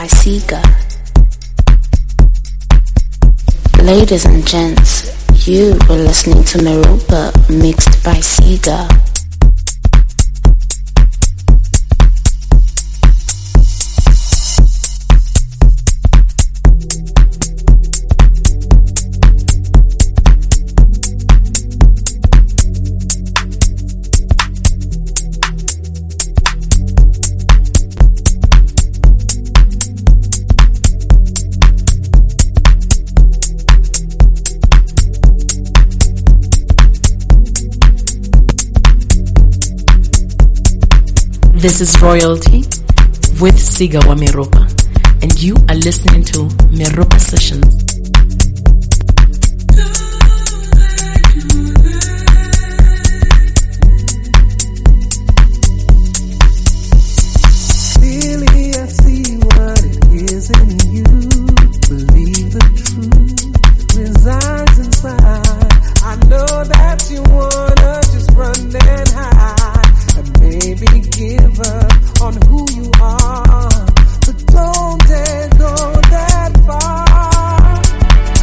by Sega. Ladies and gents, you were listening to Meropa mixed by Sega. This is Royalty with Siga wa Meropa, and you are listening to Meropa Sessions. Clearly I see what it is in you. Believe the truth resides inside. I know that you wanna just run and hide, and maybe give up on who you are, but don't dare go that far.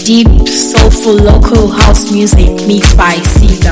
deep, soulful local house music mixed by Siga.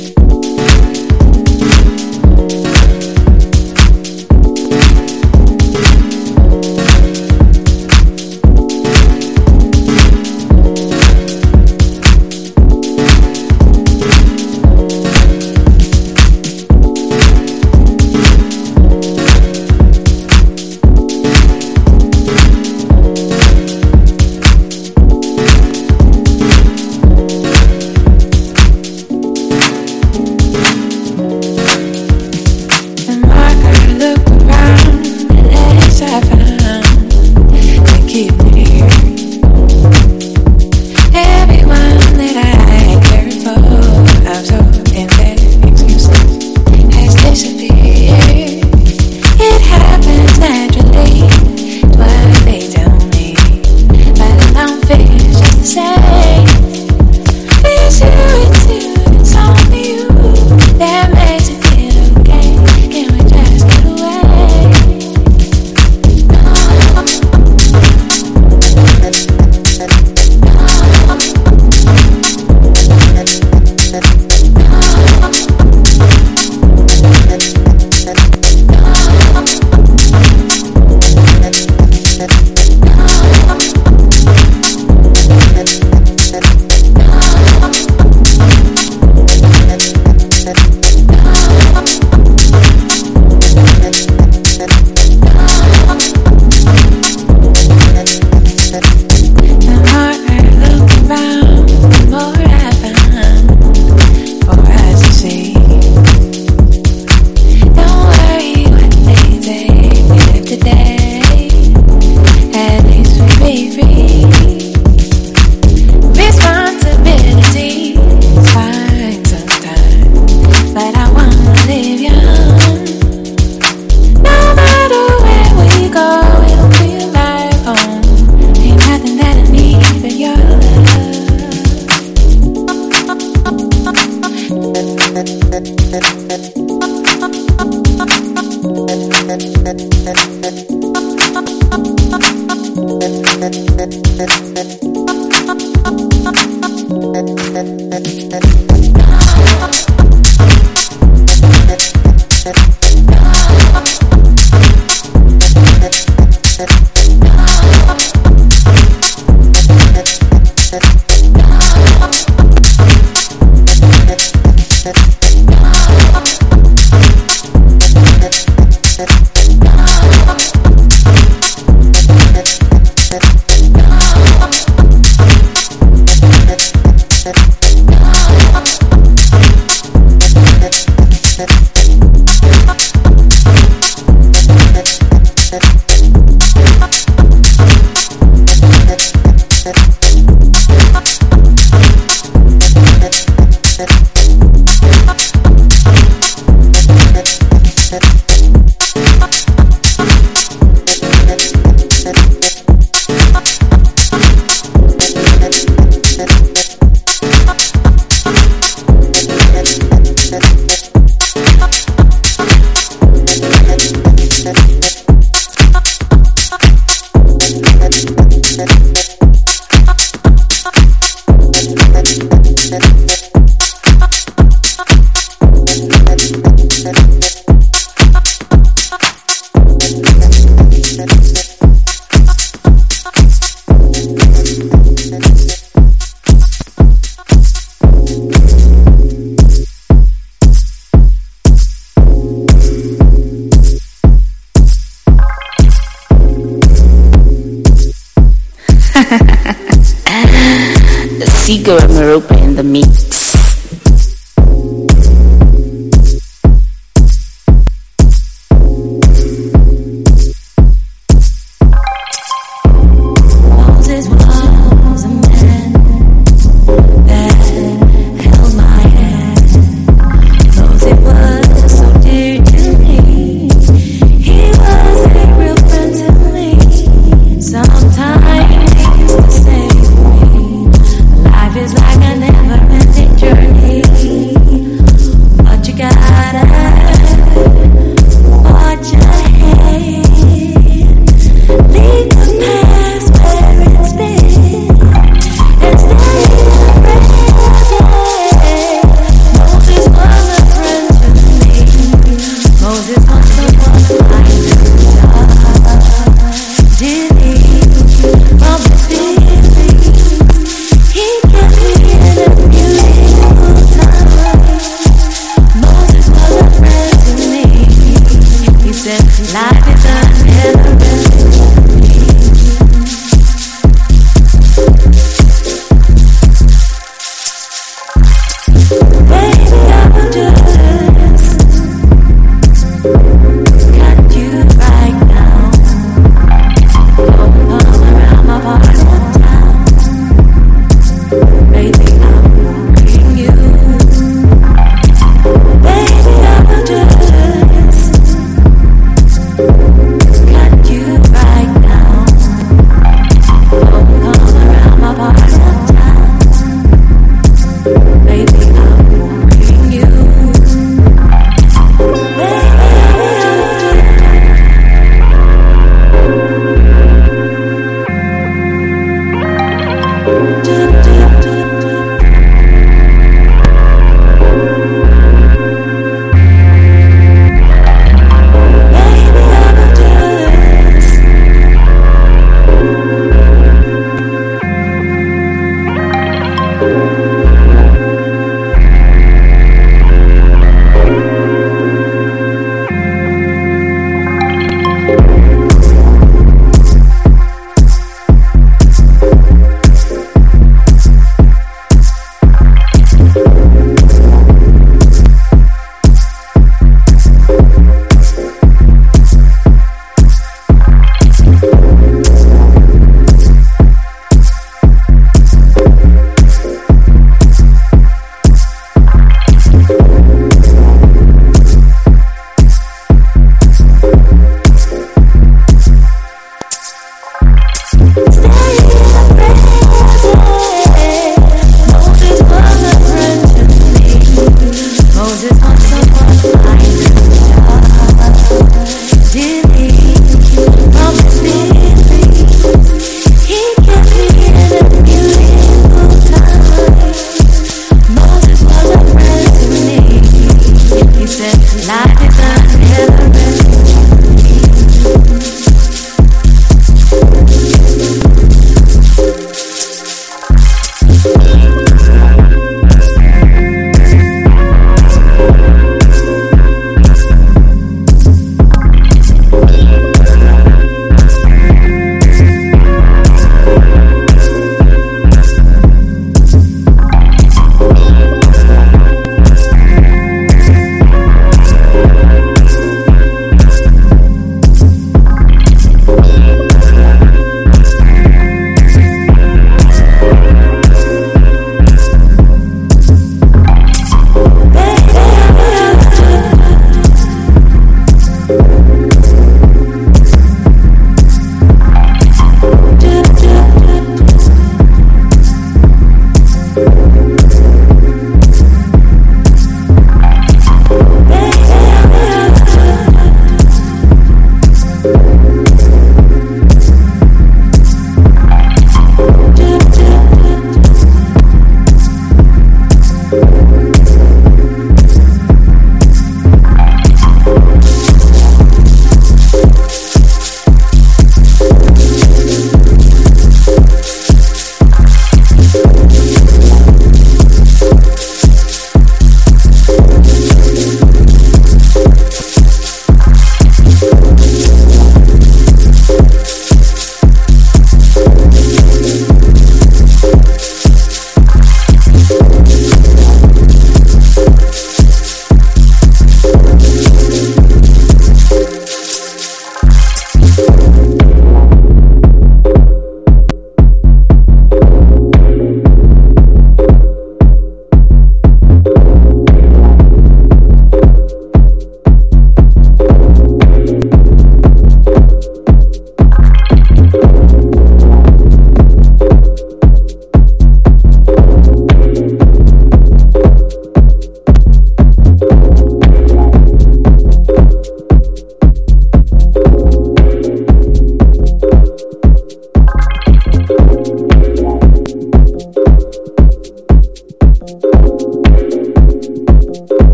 Siga and Meropa in the mix. Leave the past where it's been.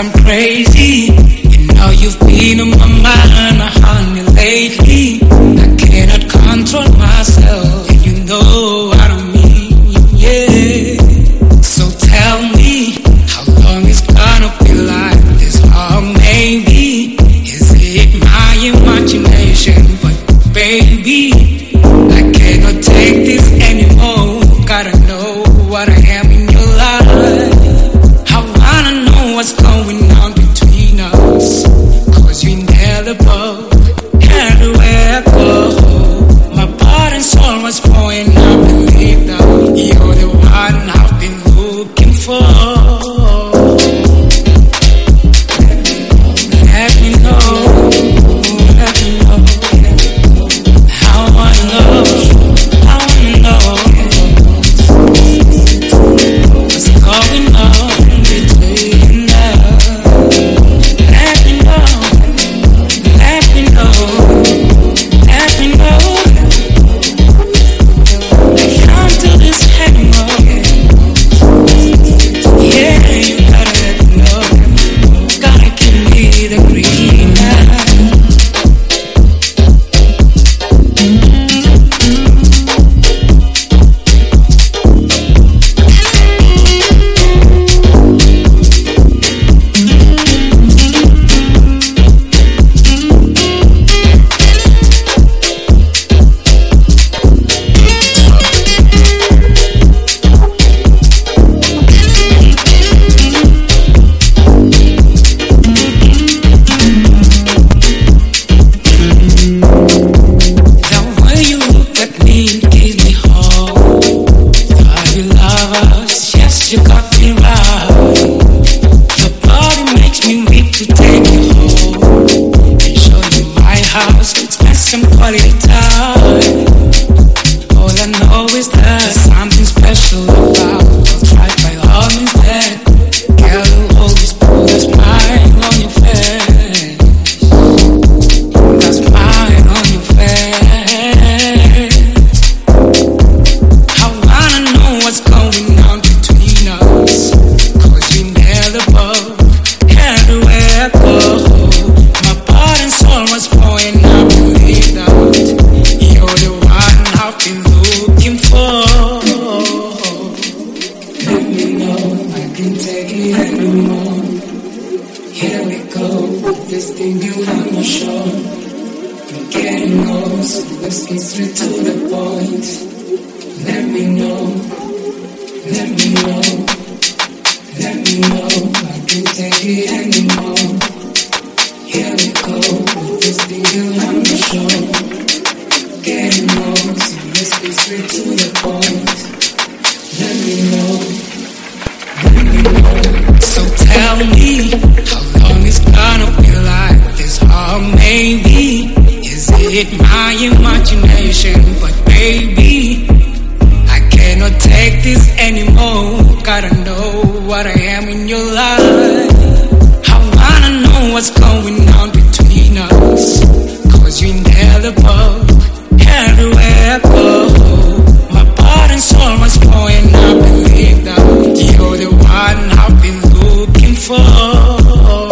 I'm crazy. You know you've been on my mind, honey, lately. I cannot control myself, and you know what I mean, yeah. So tell me, how long it's gonna be like this? Or maybe, is it my imagination? But baby, I cannot take this anymore. Gotta know what I am in your life. I wanna know what's going on between us, 'cause you're indelible everywhere I go. My body and soul was pouring. I believe that you're the one I've been looking for. Let me know, let me know how I love you. I wanna know what's going on between us. Let me know, let me know, let me know. I can't do this anymore. Yeah, you gotta let me know. Gotta give me the green light. You got me right. Your body makes me weak to take you home and show you my house, spend some quality time. All I know is that something special about you'll try by all means that girl who always put a smile on your face. That smile on your face. I wanna know what's going on between us, 'cause you're indelible everywhere I go. My body and soul was pouring. I believe that you're the one I've been looking for. Let me know, I can't take it anymore. Here we go, this thing you have no show. I'm getting old, so let's get straight to the point. Let me know, let me know, let me know, I can't take it anymore. Here we go, this thing you have no show. Getting old, so let's get straight to the point. Let me know, let me know. So tell me, how long it's gonna be like this? Or maybe, is it my imagination? But baby, I cannot take this anymore. Gotta know what I am in your life. I wanna know what's going on between us, 'cause you're indelible everywhere I go. My body and soul was pouring. I believe that you're the one I've been looking for.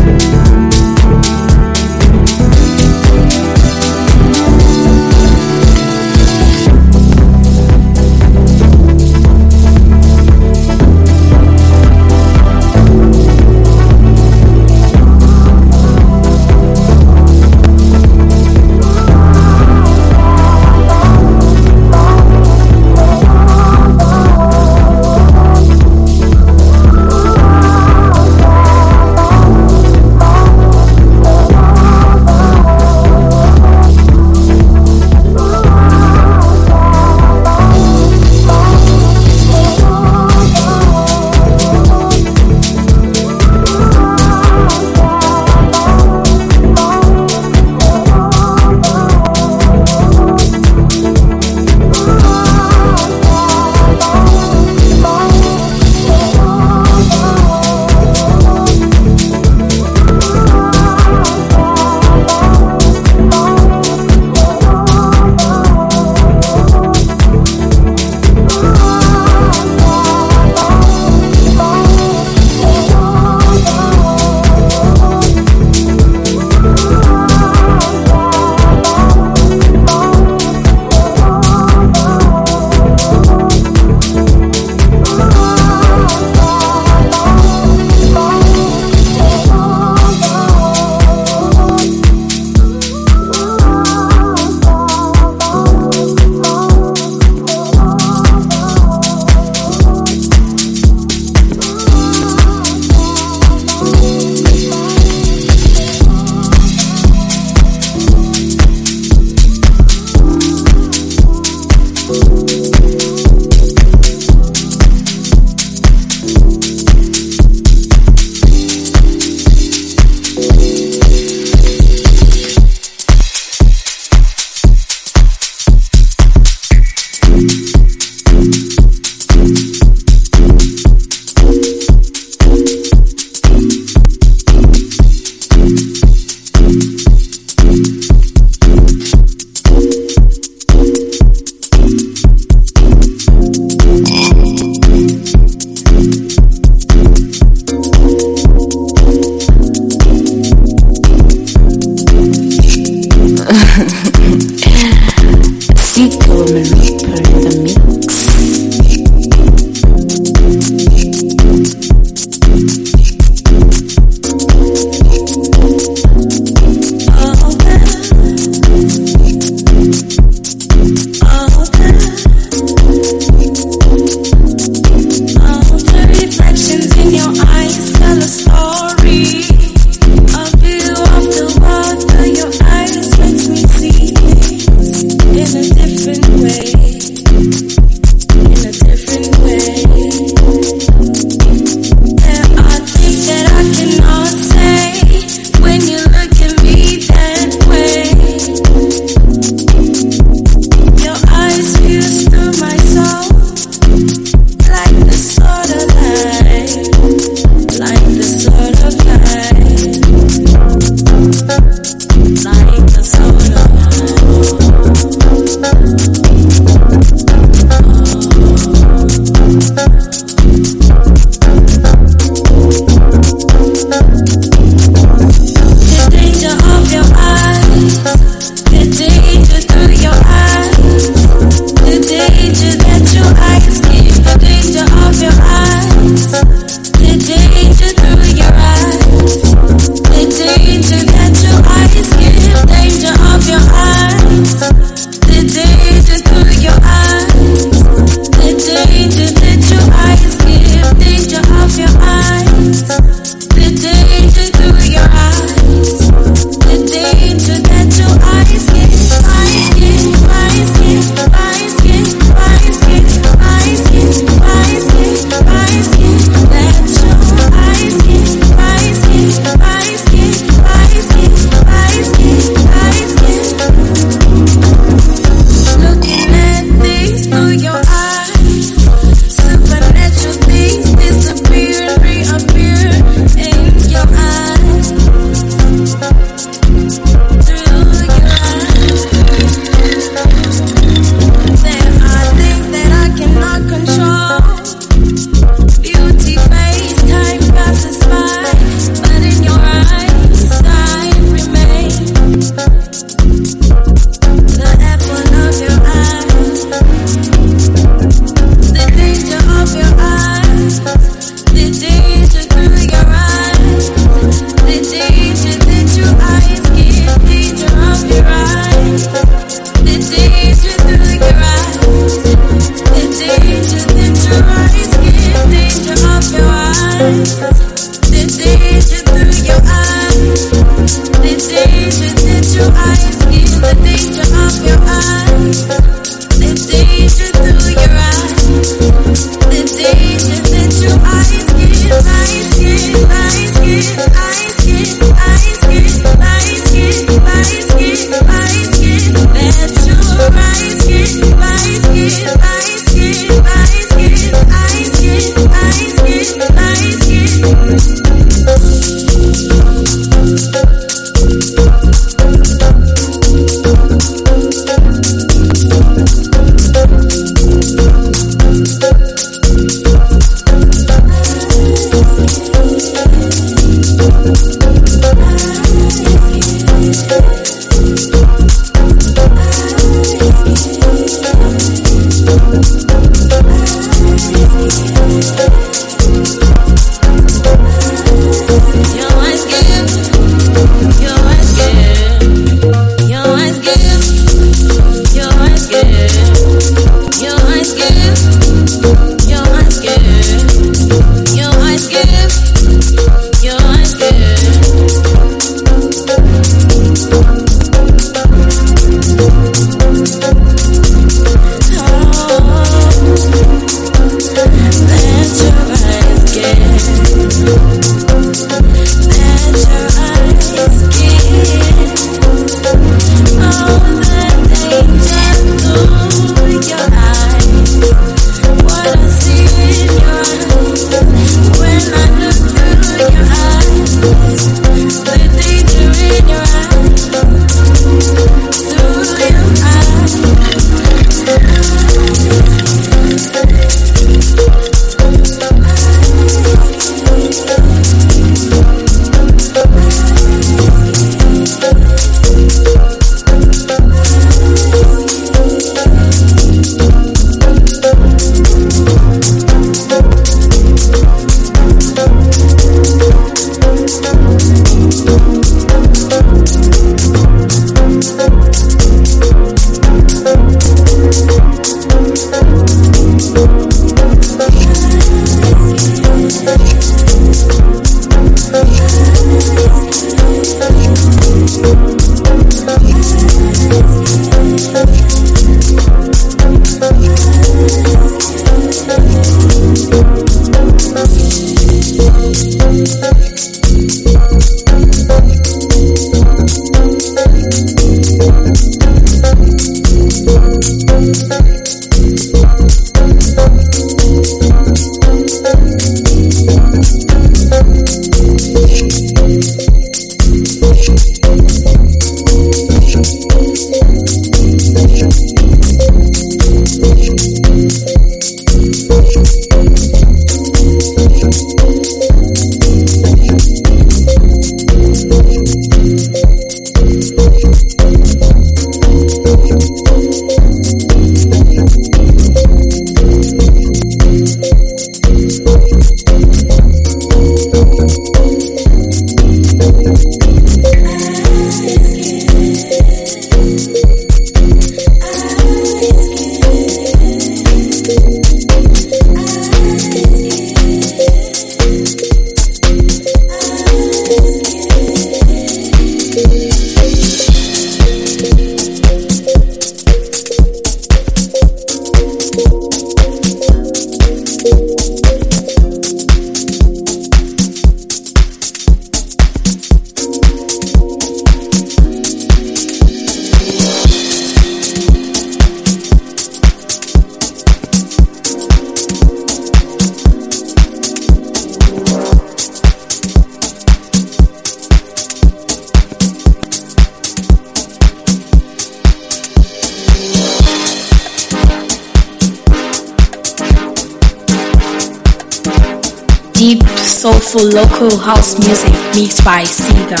Deep, soulful local house music mixed by Siga.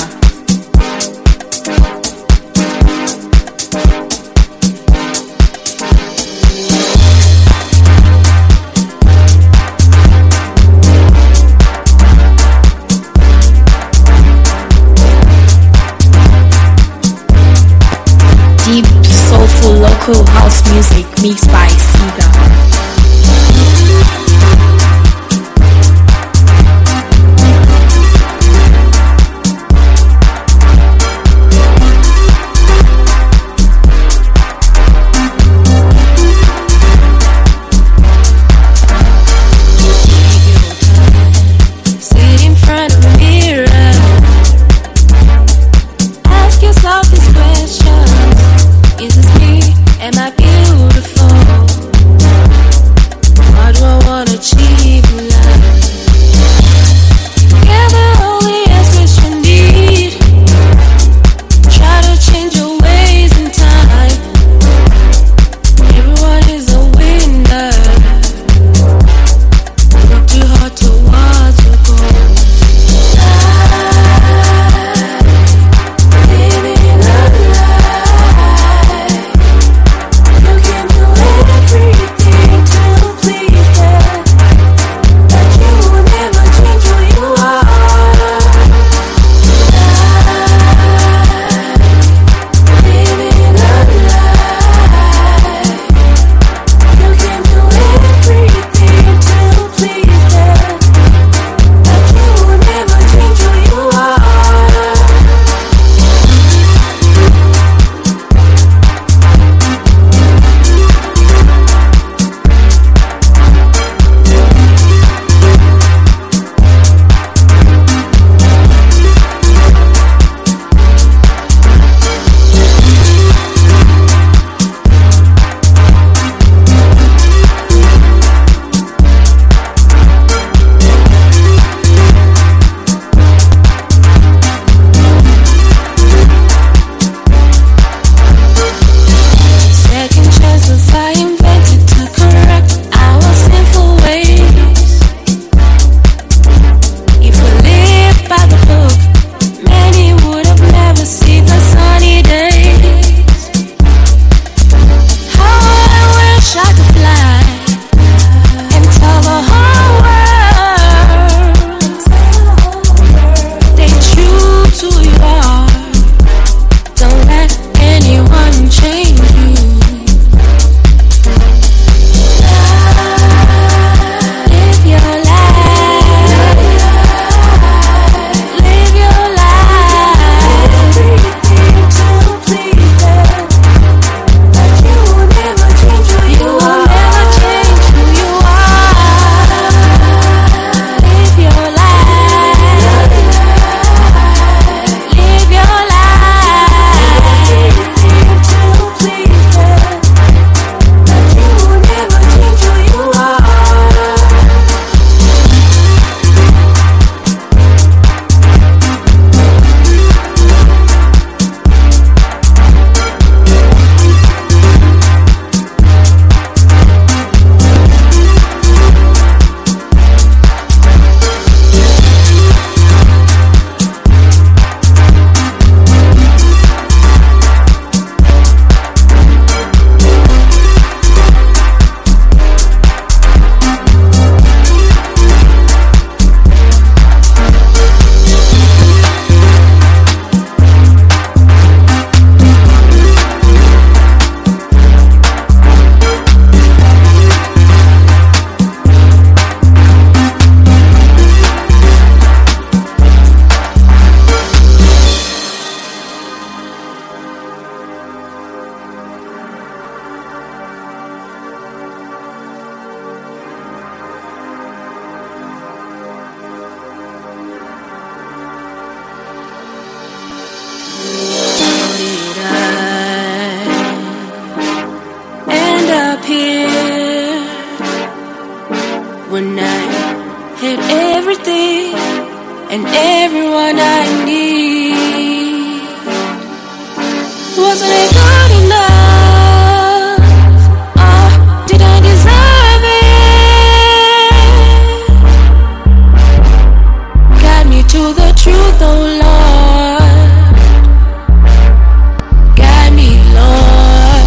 Deep, soulful local house music mixed by Siga. Am I beautiful? and everyone I need. Wasn't it good enough? Or did I deserve it? Guide me to the truth, oh Lord. Guide me, Lord.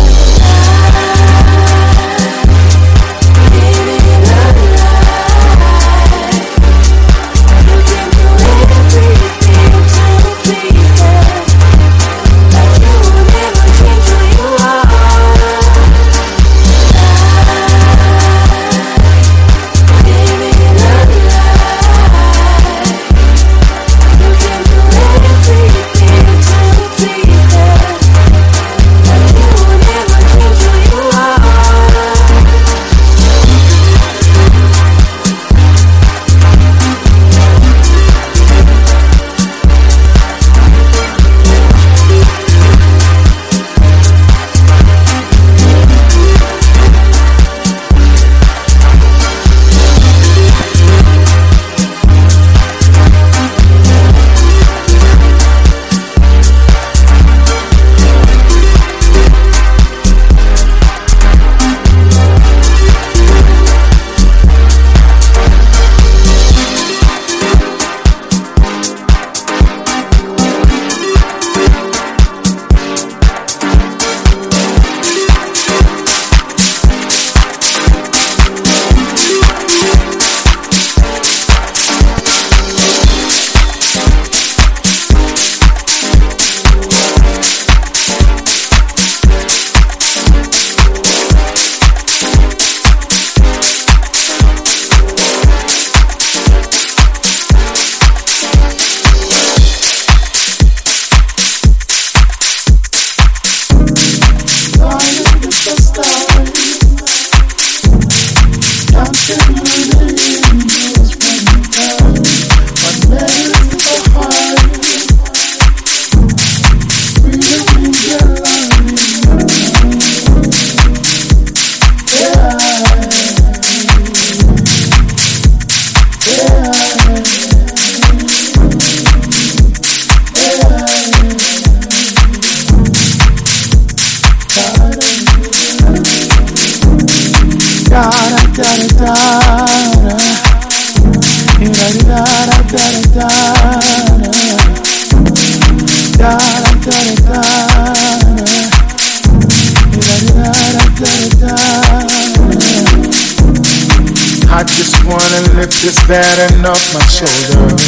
I just wanna lift this burden off my shoulders.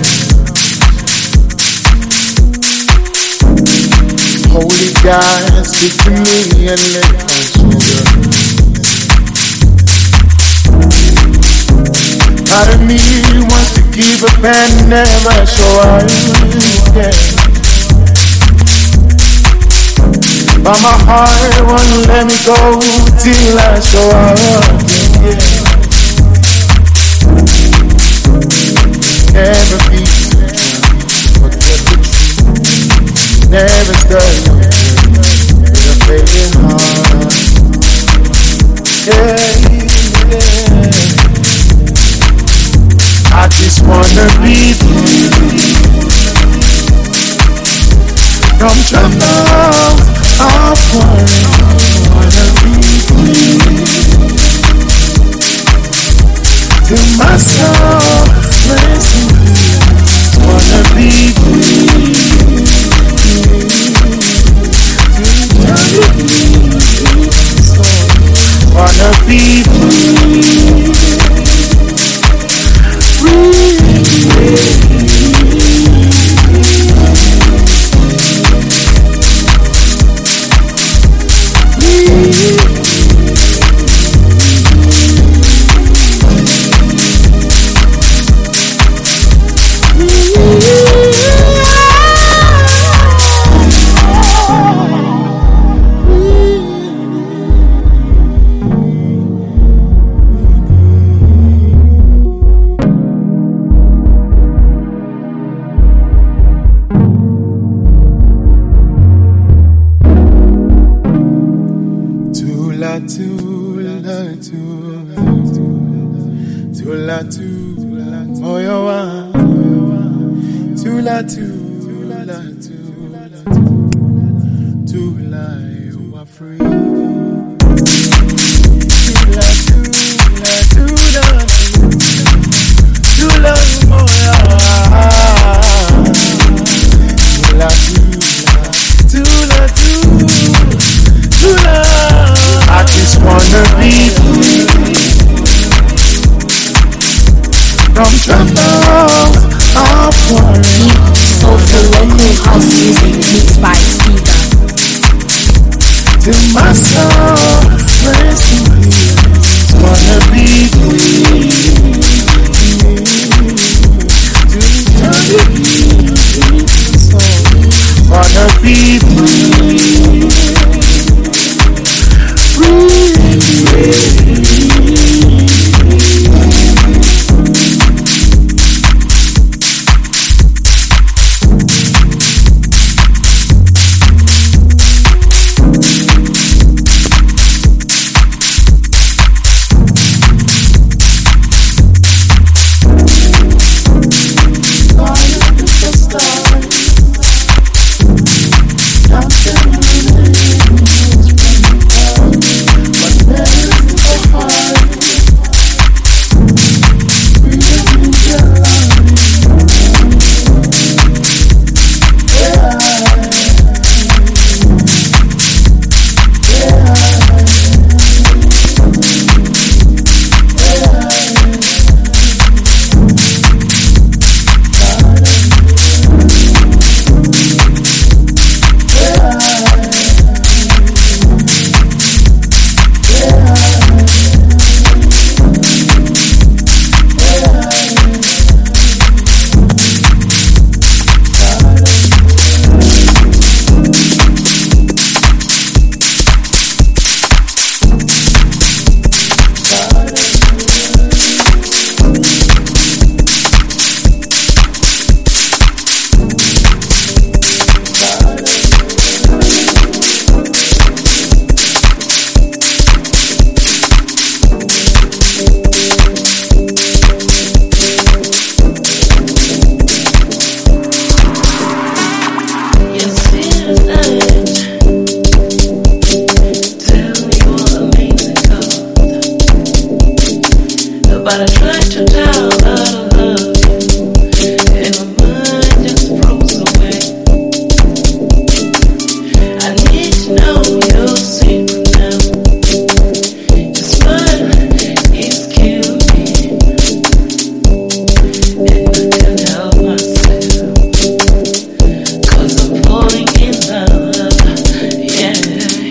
Holy God, speak to me and lift my shoulders. Part of me wants to give up and never show up again, but my heart won't let me go till I show up again. Never be forget the truth. Never study with a failing heart. Yeah. I just wanna be free from trouble. I wanna be free till my soul rests in me. Wanna be free wanna be free. Tula, oh, you want. Tula, you are free. Tula, moya. Tula. I just wanna be free from trouble. Soulful local house music mixed by Sega. Till my soul rests in peace. Wanna be free. Wanna be free.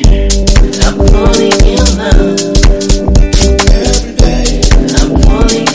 Falling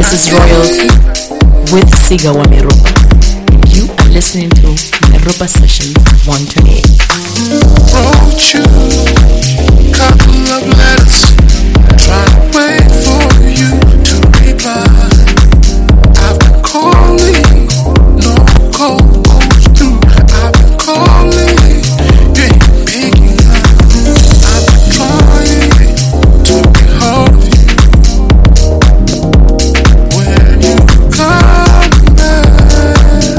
This is Royalty with Siga Wamiropa, and you are listening to Meropa Sessions 128. Wrote you a couple of letters, trying to wait for you to reply. I've been calling, no call goes through. I've been calling, you ain't picking up. I've been trying to get hold of you. When you come back,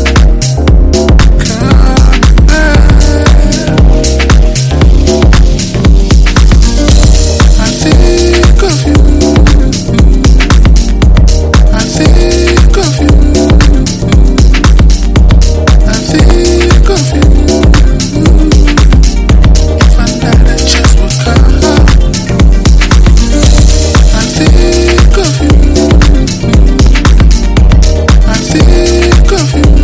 I think of you. I think of you. I think of you. If I had a chance would come. I think of you. I think of you.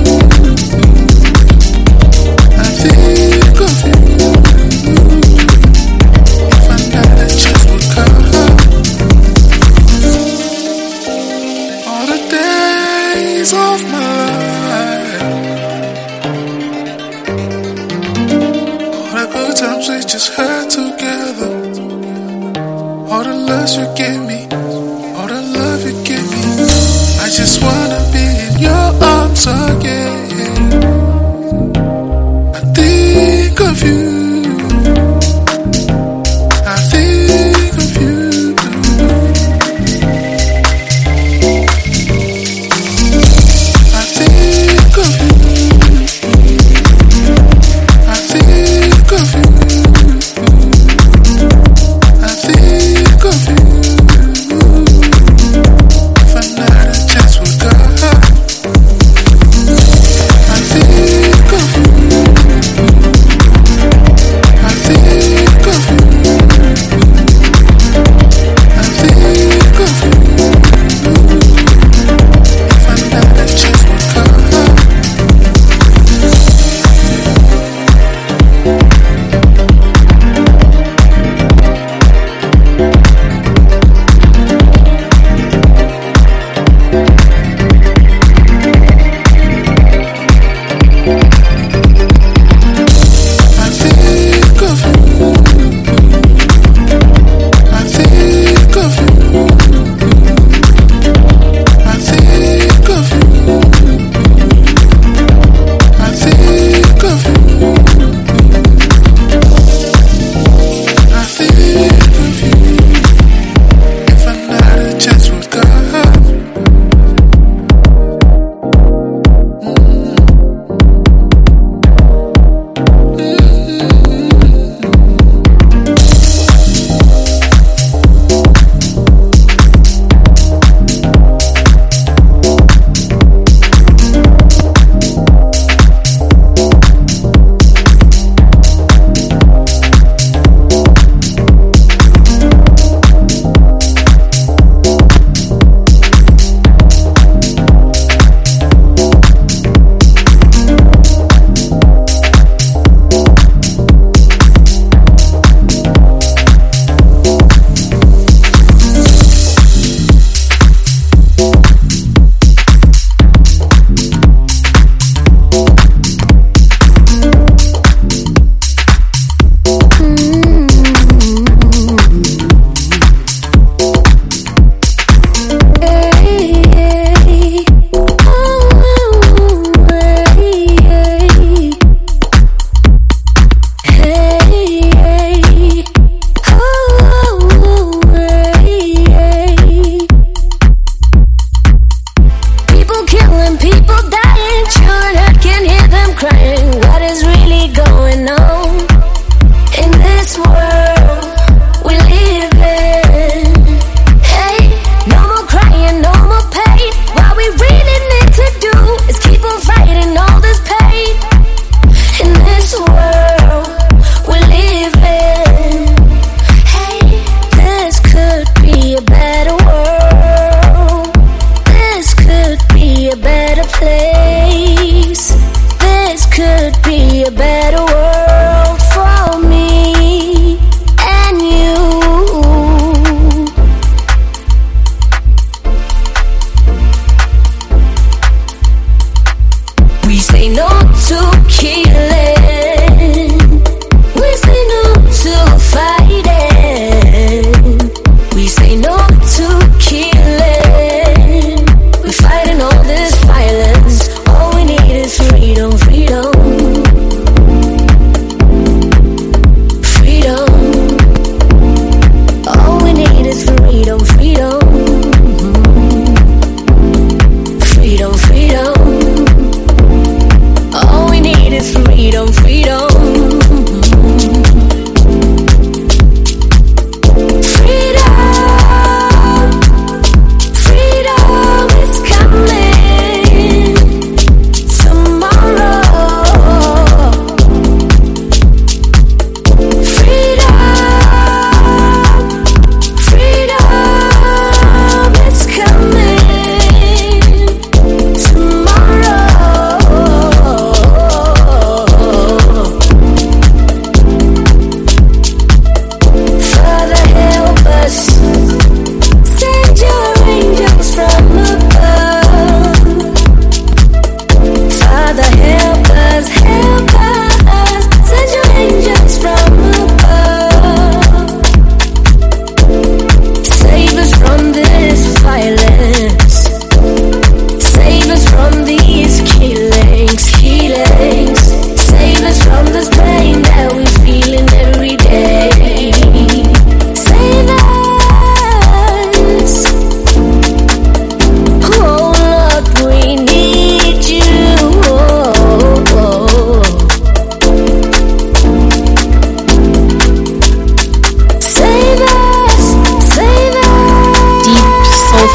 I think of you. If I had a chance would come. All the days of my life, all the good times we just had together, all the love you gave me, all the love you gave me. I just wanna be in your arms again. I think of you. I think of you. I think of you. I think of you. I think of you. If I had a chance would go.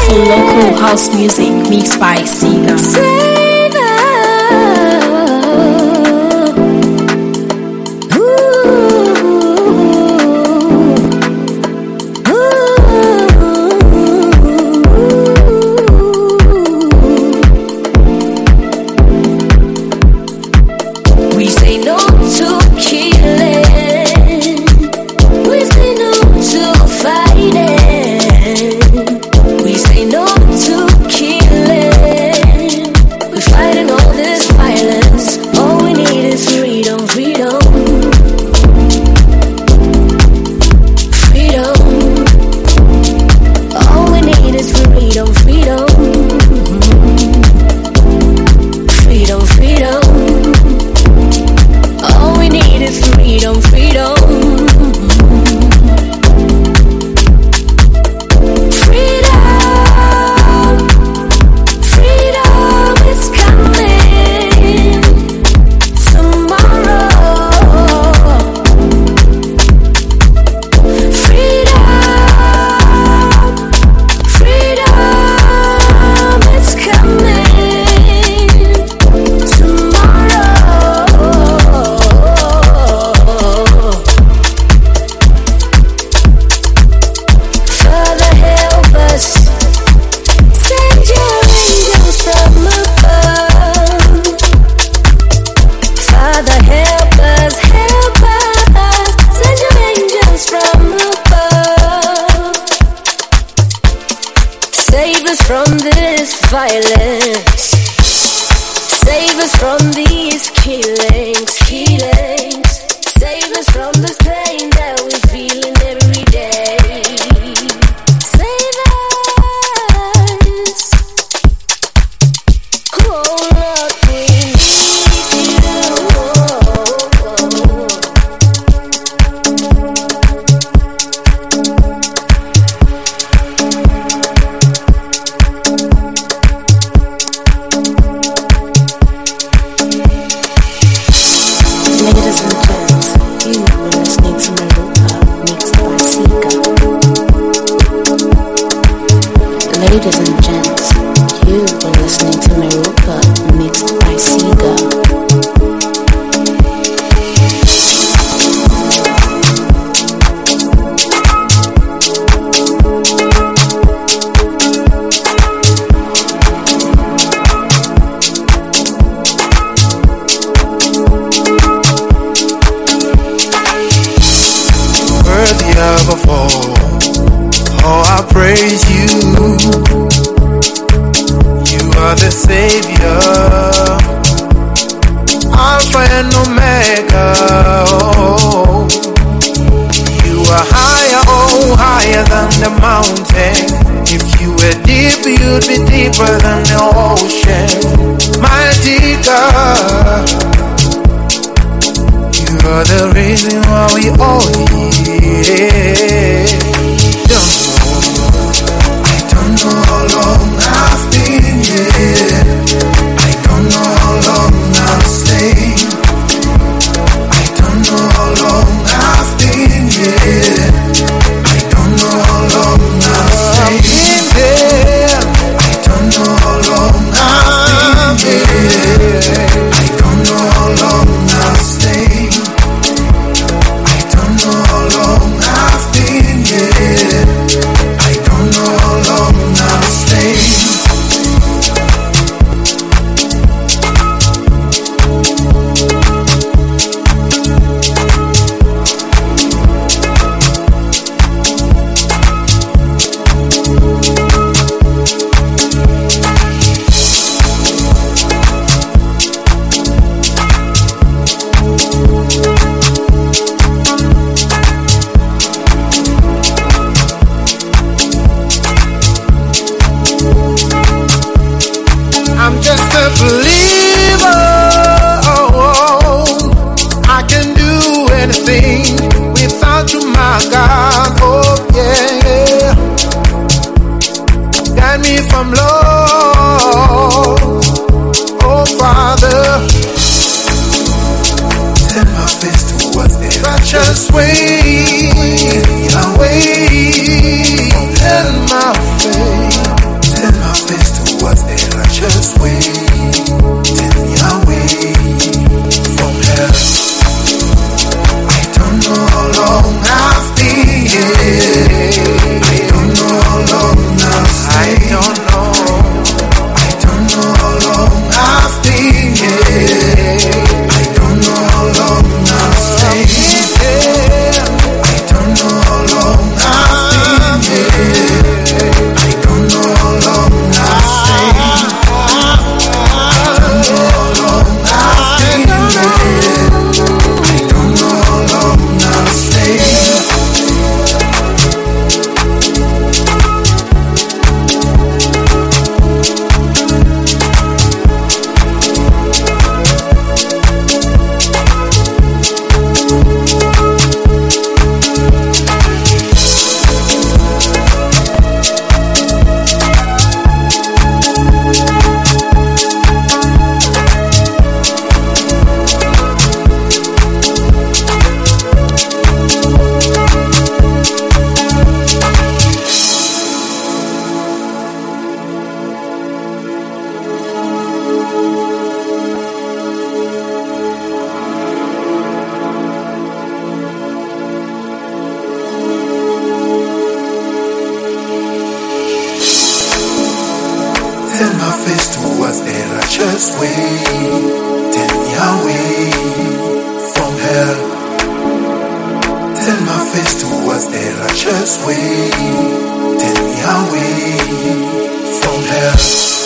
beautiful local house music mixed by Siga. Just wait, I'll wait in my faith. Turn my face towards the righteous way. Turn me away from hell. Turn my face towards the righteous way. Turn me away from hell.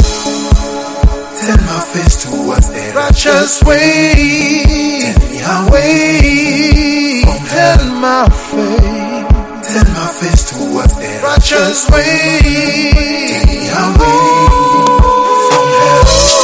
Turn my face towards the righteous way. Turn me away from hell. Turn my face towards the righteous way. Turn me away from hell.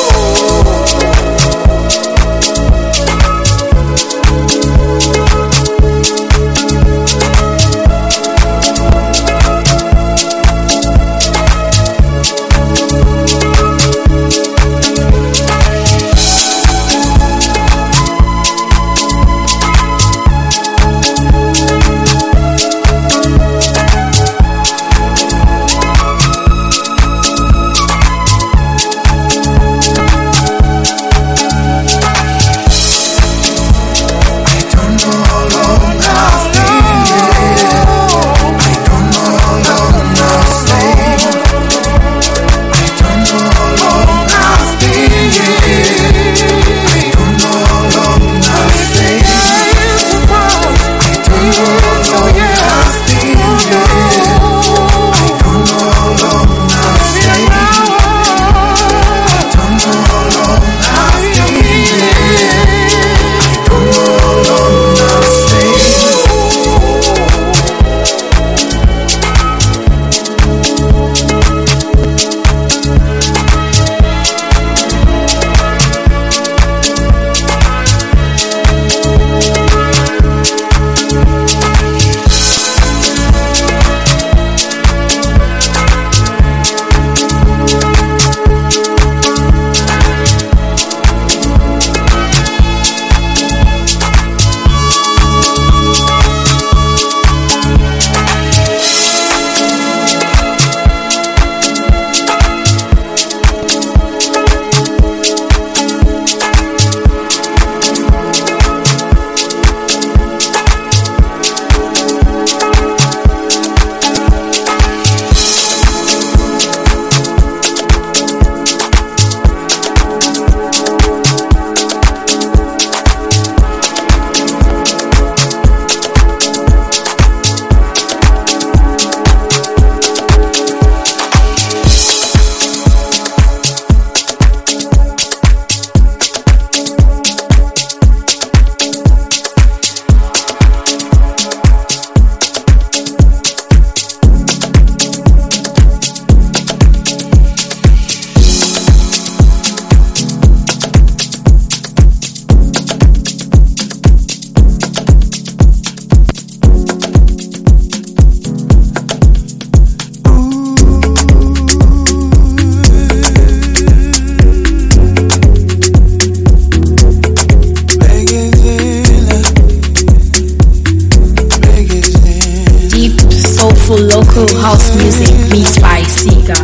House music mixed by Siga.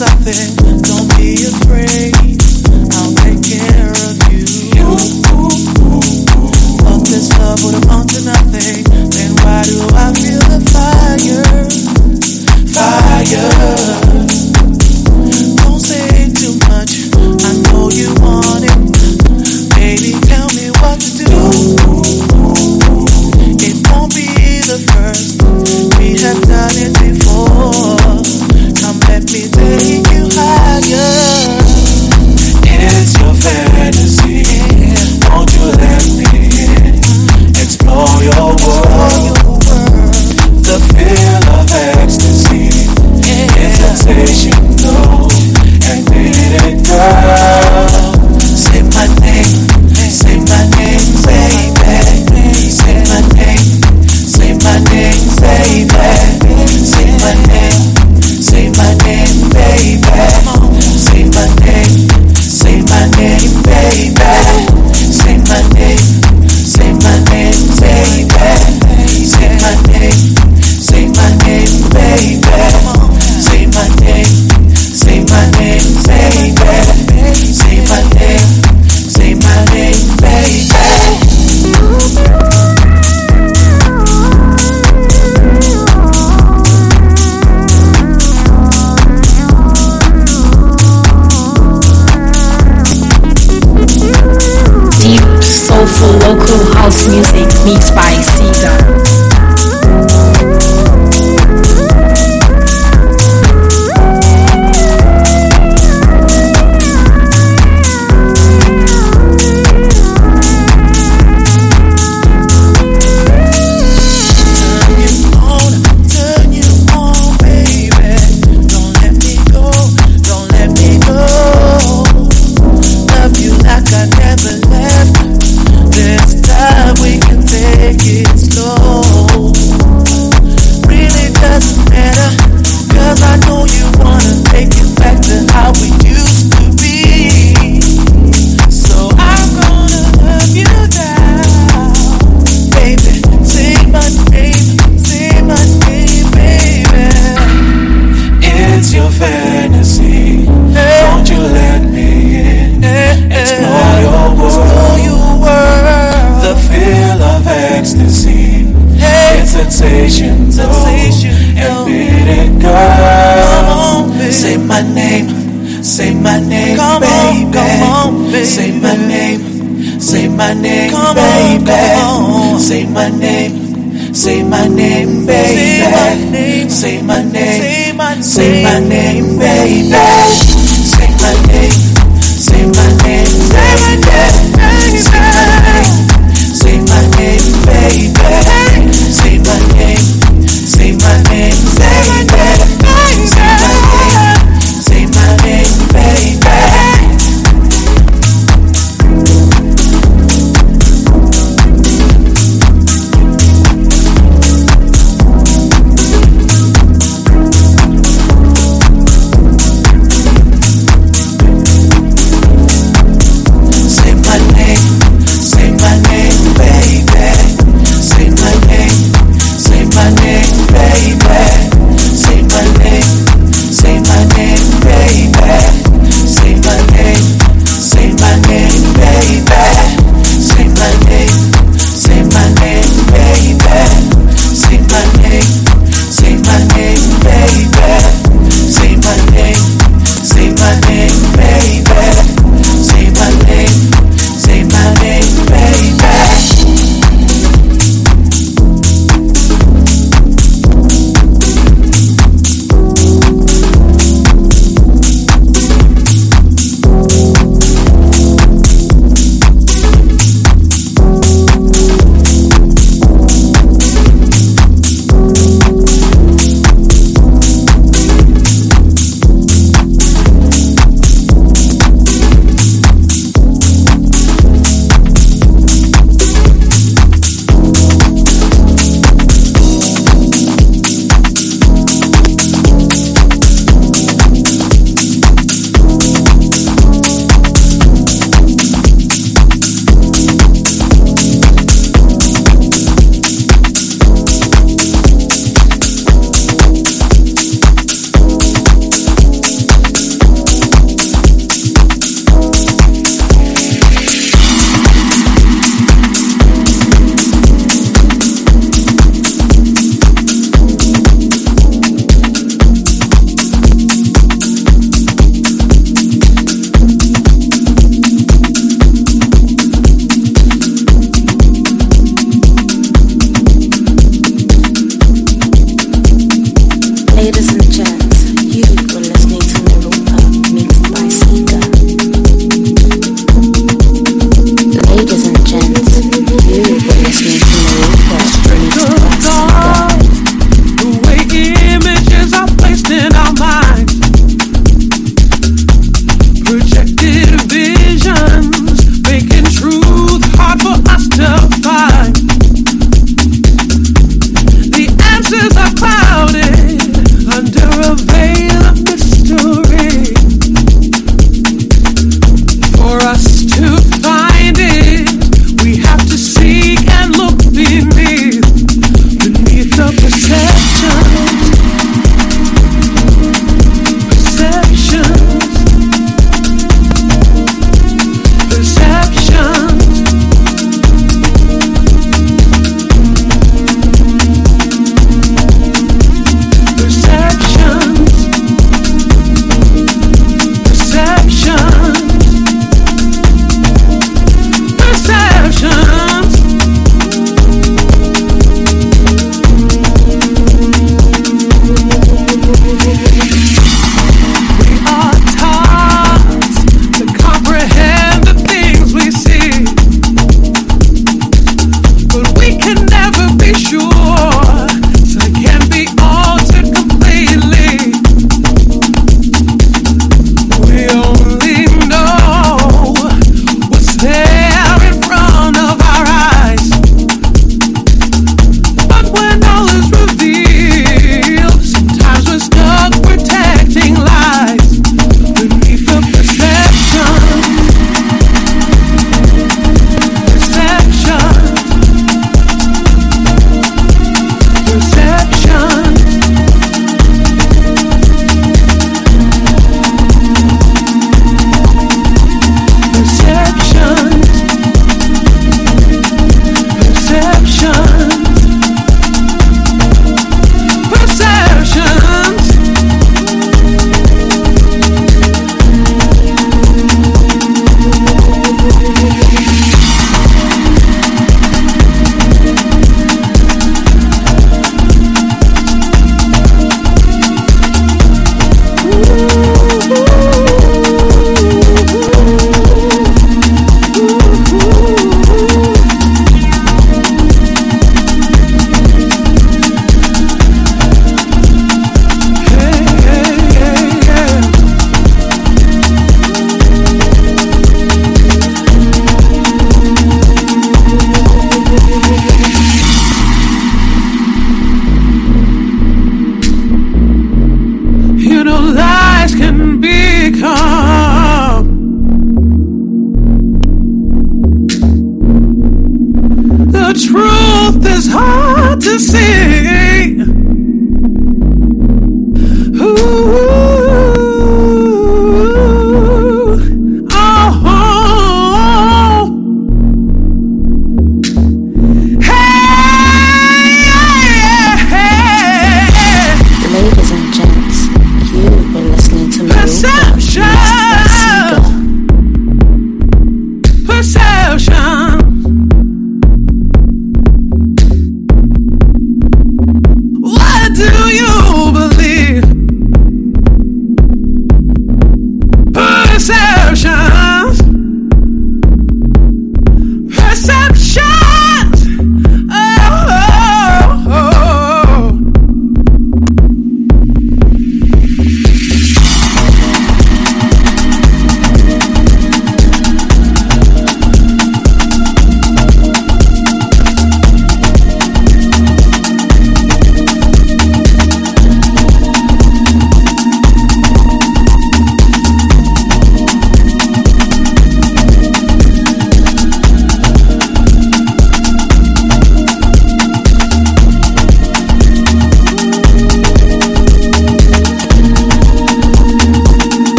something. Don't be afraid. I'll take care of you. Thought this love would amount to nothing. Then why do I feel the fire? Fire. Don't say too much. I know you want it. Baby, tell me what to do. It won't be the first. We have done it before. Come let me take you higher. It's your fantasy. Won't you let me in? Explore your world. The feel of ecstasy. It's sensational. Admit it, girl. Say my name. Say my name, baby. Say my name. Say my name, baby. Say my name. Say my name, baby. Say my name. Say my name, baby. Say my name. Say my name, baby. Say my name. Say my name, baby. Say my name. Say my name, baby. Say my name. Say my name, baby. Deep, soulful local house music mixed by Siga. Say my name, baby. Say my name. Say my name, baby. Say my name. Say my name, baby. Say my name. Say my name, baby. Say my name. Say my name, baby. Say my name. Say my name, baby. Say my name. Say my name, baby. Say my name. Say my name, baby. Say my name, say my name, baby. Say my name, say my name, baby.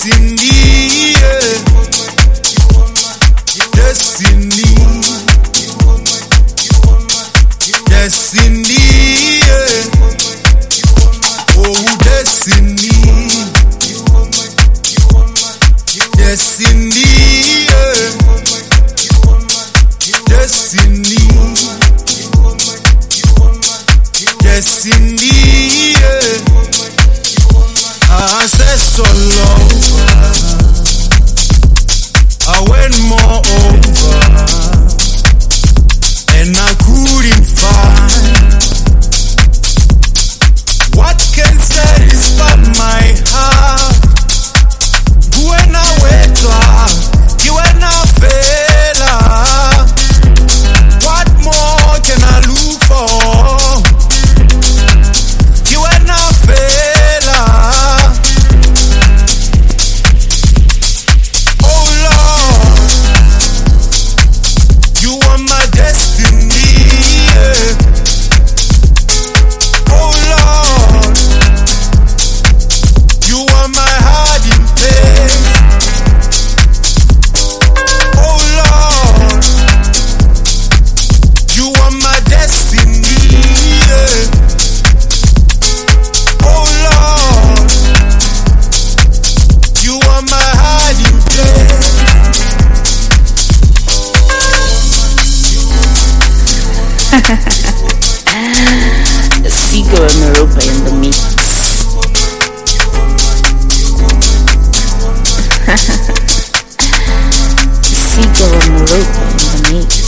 Destiny, yeah. Destiny, destiny, yeah. Oh, destiny, destiny, yeah. Destiny, destiny, yeah. Ancestor love, I went more over, and I couldn't find what can satisfy my heart. When I went to you when I fell, what more can I look for? You when I fell, oh Lord, you are my destiny, yeah. Oh Lord, you are my hiding place. Oh Lord, you are my destiny, yeah. Oh Lord, you are my hiding place. Seagull and Maropa in the mix. Seagull and Maropa in the mix.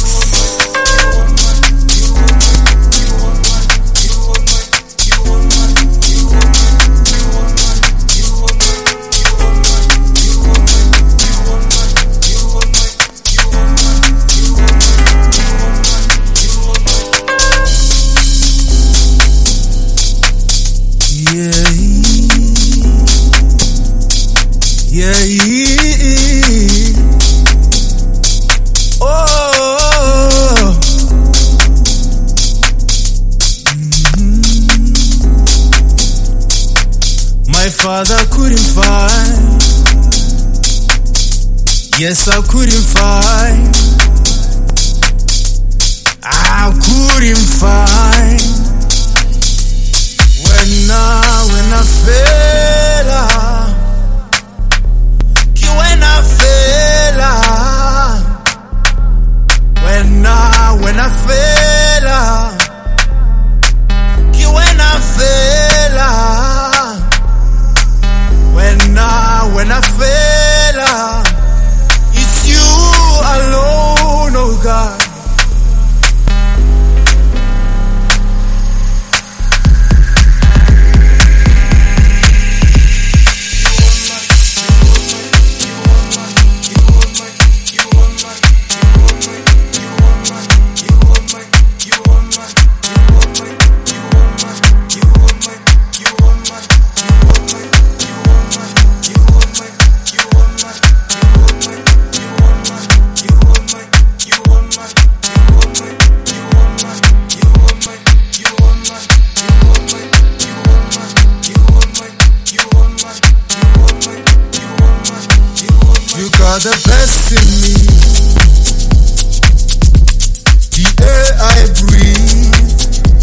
My father couldn't find, yes I couldn't find, I couldn't find, when I fell, when I fell, when I fell, when I fell. When I fell, it's you alone, oh God. You got the best in me, the air I breathe,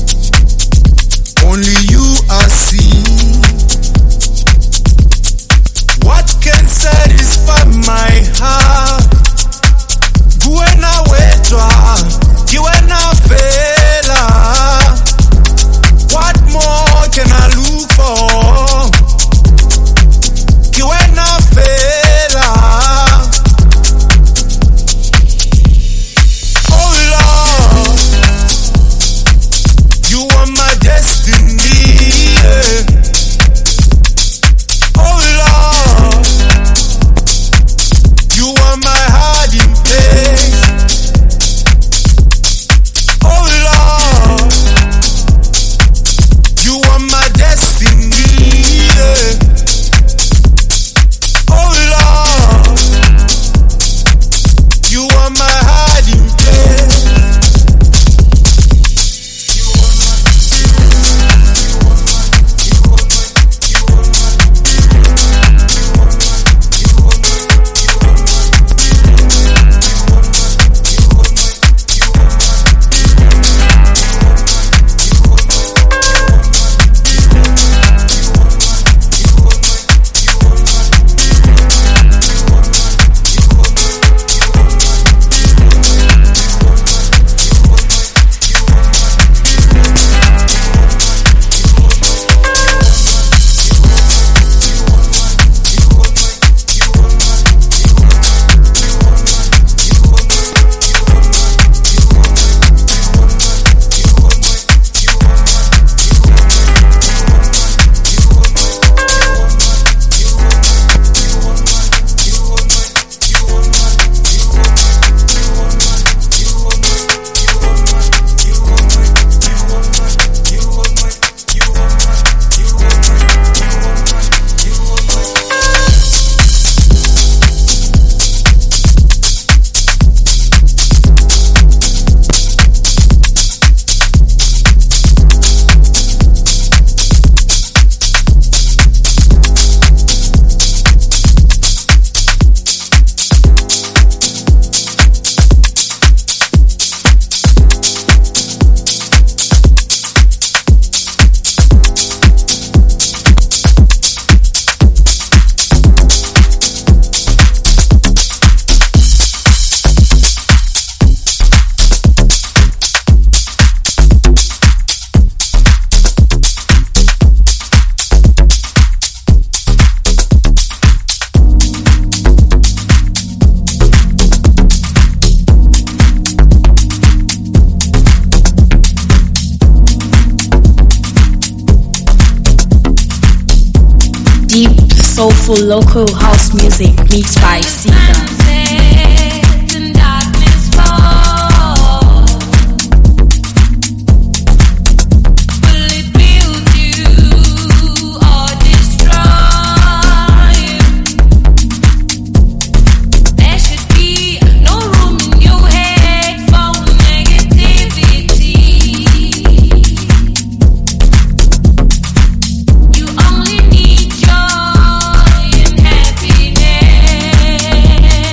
only you I see. What can satisfy my heart? When I wait, you when I fail, what more can I look for? You when I fail. deep, soulful local house music mixed by Sika. Only need joy and happiness.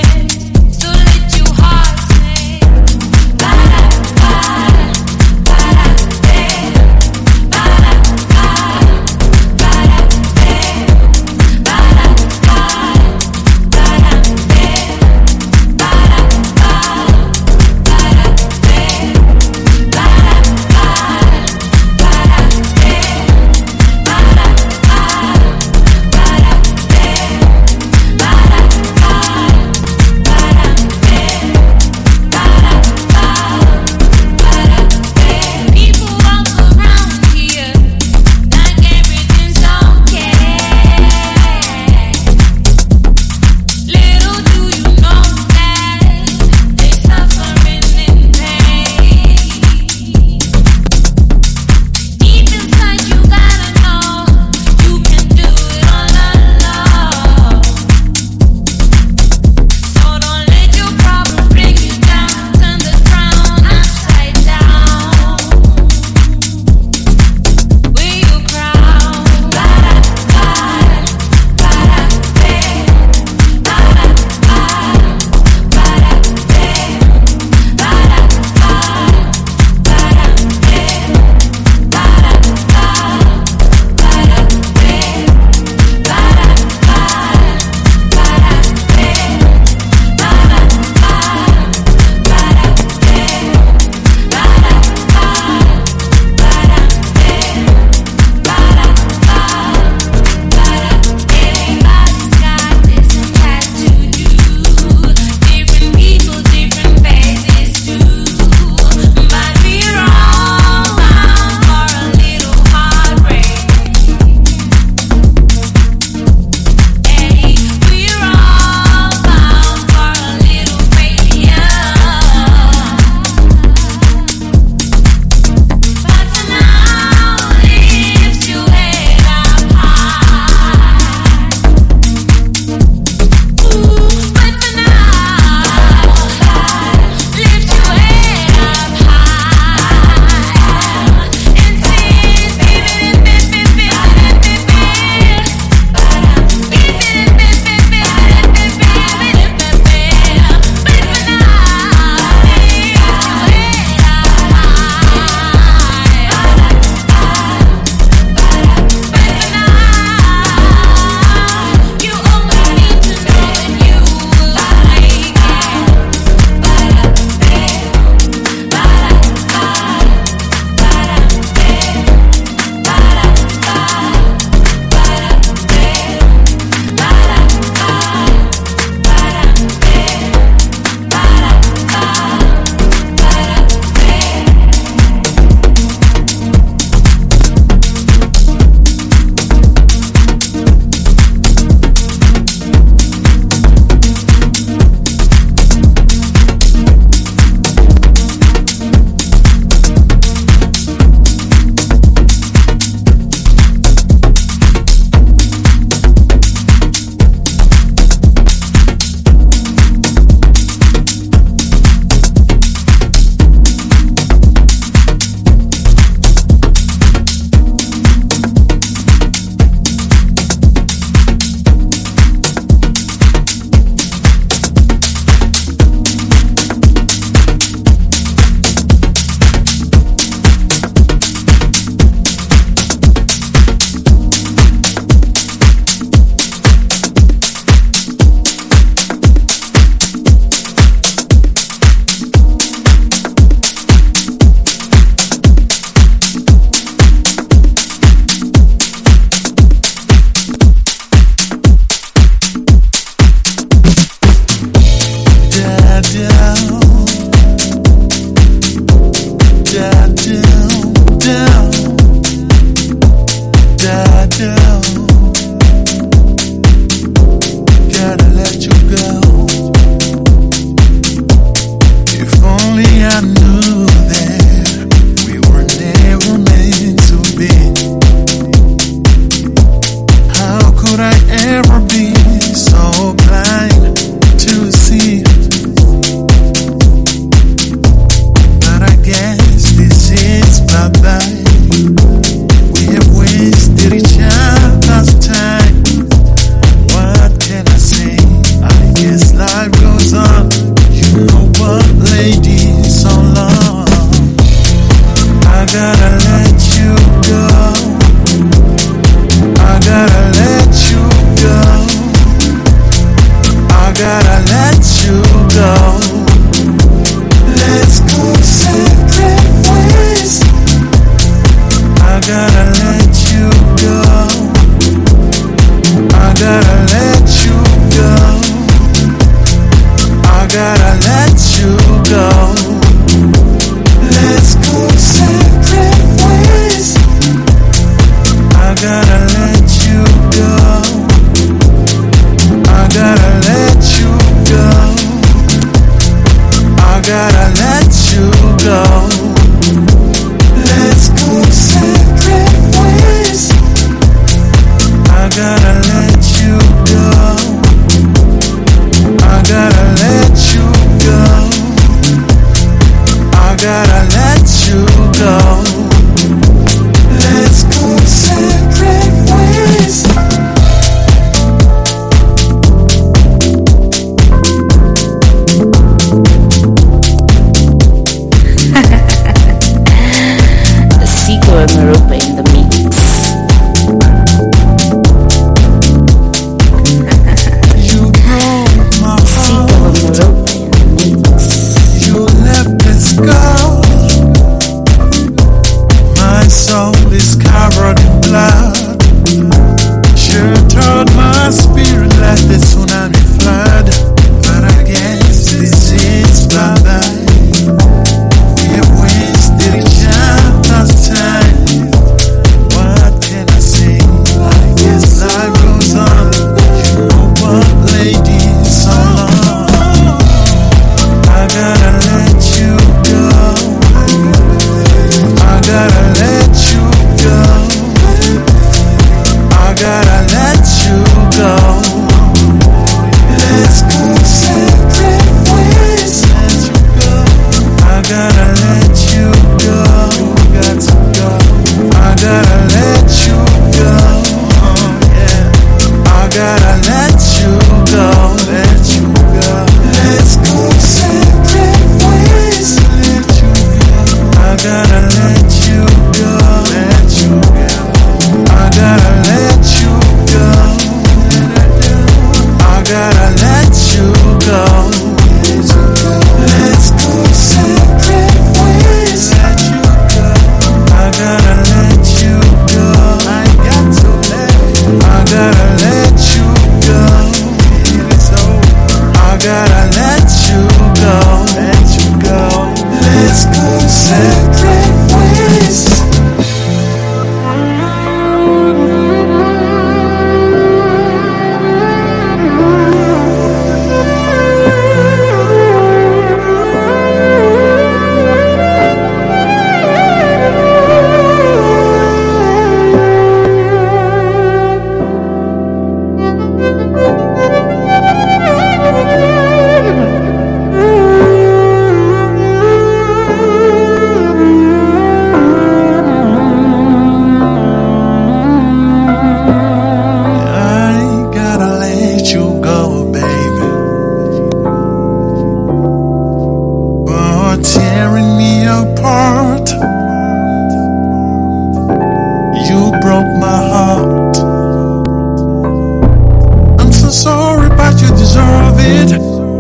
sorry, but you deserve it.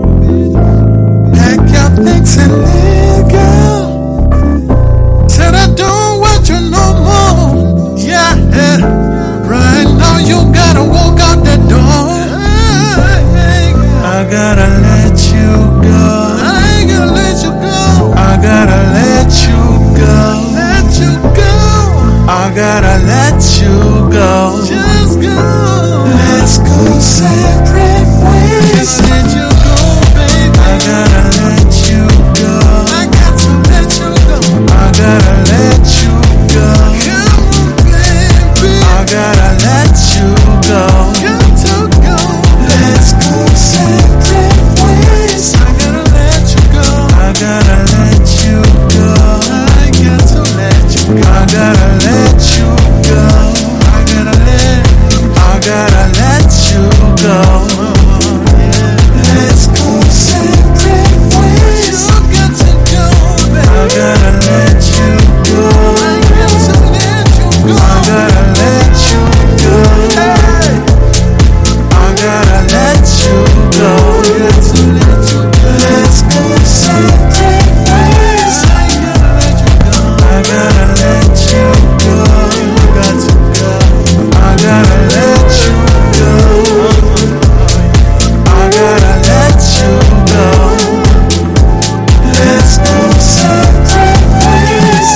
Pack your things and let go. Said I don't want you no more. Yeah, right now you gotta walk out the door. I gotta let you go. I ain't gonna let you go. I gotta let you go. Let you go. I gotta let you go. Just go. Let's go separate ways. Let you go, baby. I gotta let you go. I got to let you go. I gotta let you go. Come on, baby. I gotta let you go. Got to go. Let's go separate ways. I gotta let you go. I gotta let you go. I got to let you go. I gotta let you go. I gotta let you go. Let's go separate ways. I got to go, baby. I gotta let you go. I got to let you go. I gotta let you go. I gotta let you go. Let's go separate ways. I gotta let you go. I got to go. I gotta let you go. I gotta let you go. Let's go separate ways.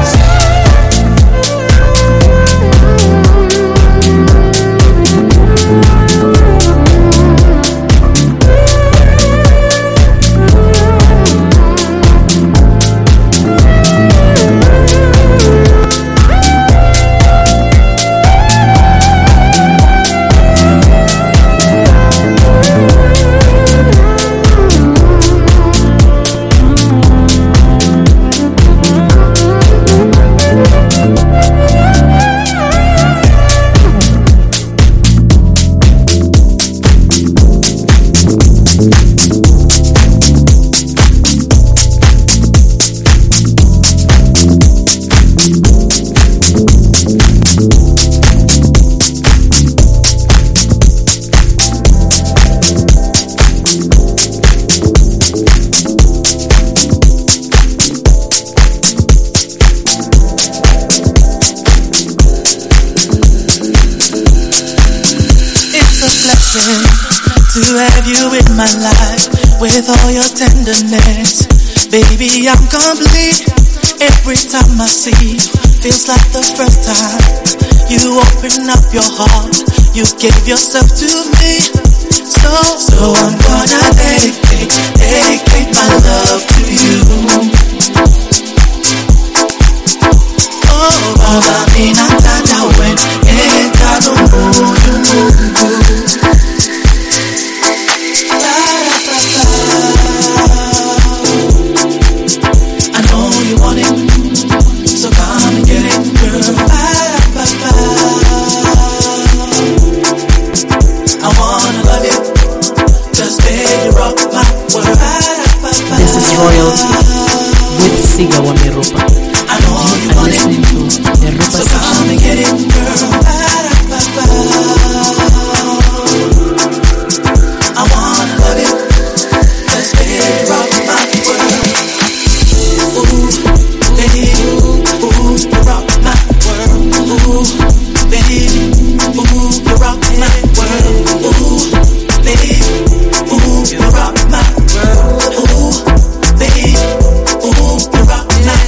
To have you in my life with all your tenderness, baby, I'm complete. Every time I see you, feels like the first time. You open up your heart, you give yourself to me. So I'm gonna dedicate my love to you. Oh, Baba, me nataka when etalo moyo. I know you want it, so come and get it, girl. I wanna love you, just baby rock my world. This is Royalty with Siga wa Meropa. I know you want it, so come and get it, girl. I wanna love you, just baby rock my world. Ooh, baby, ooh, you rock my world. Ooh, baby, ooh, you rock my world. Ooh, baby, ooh, you rock my world. Ooh, baby, ooh, you rock my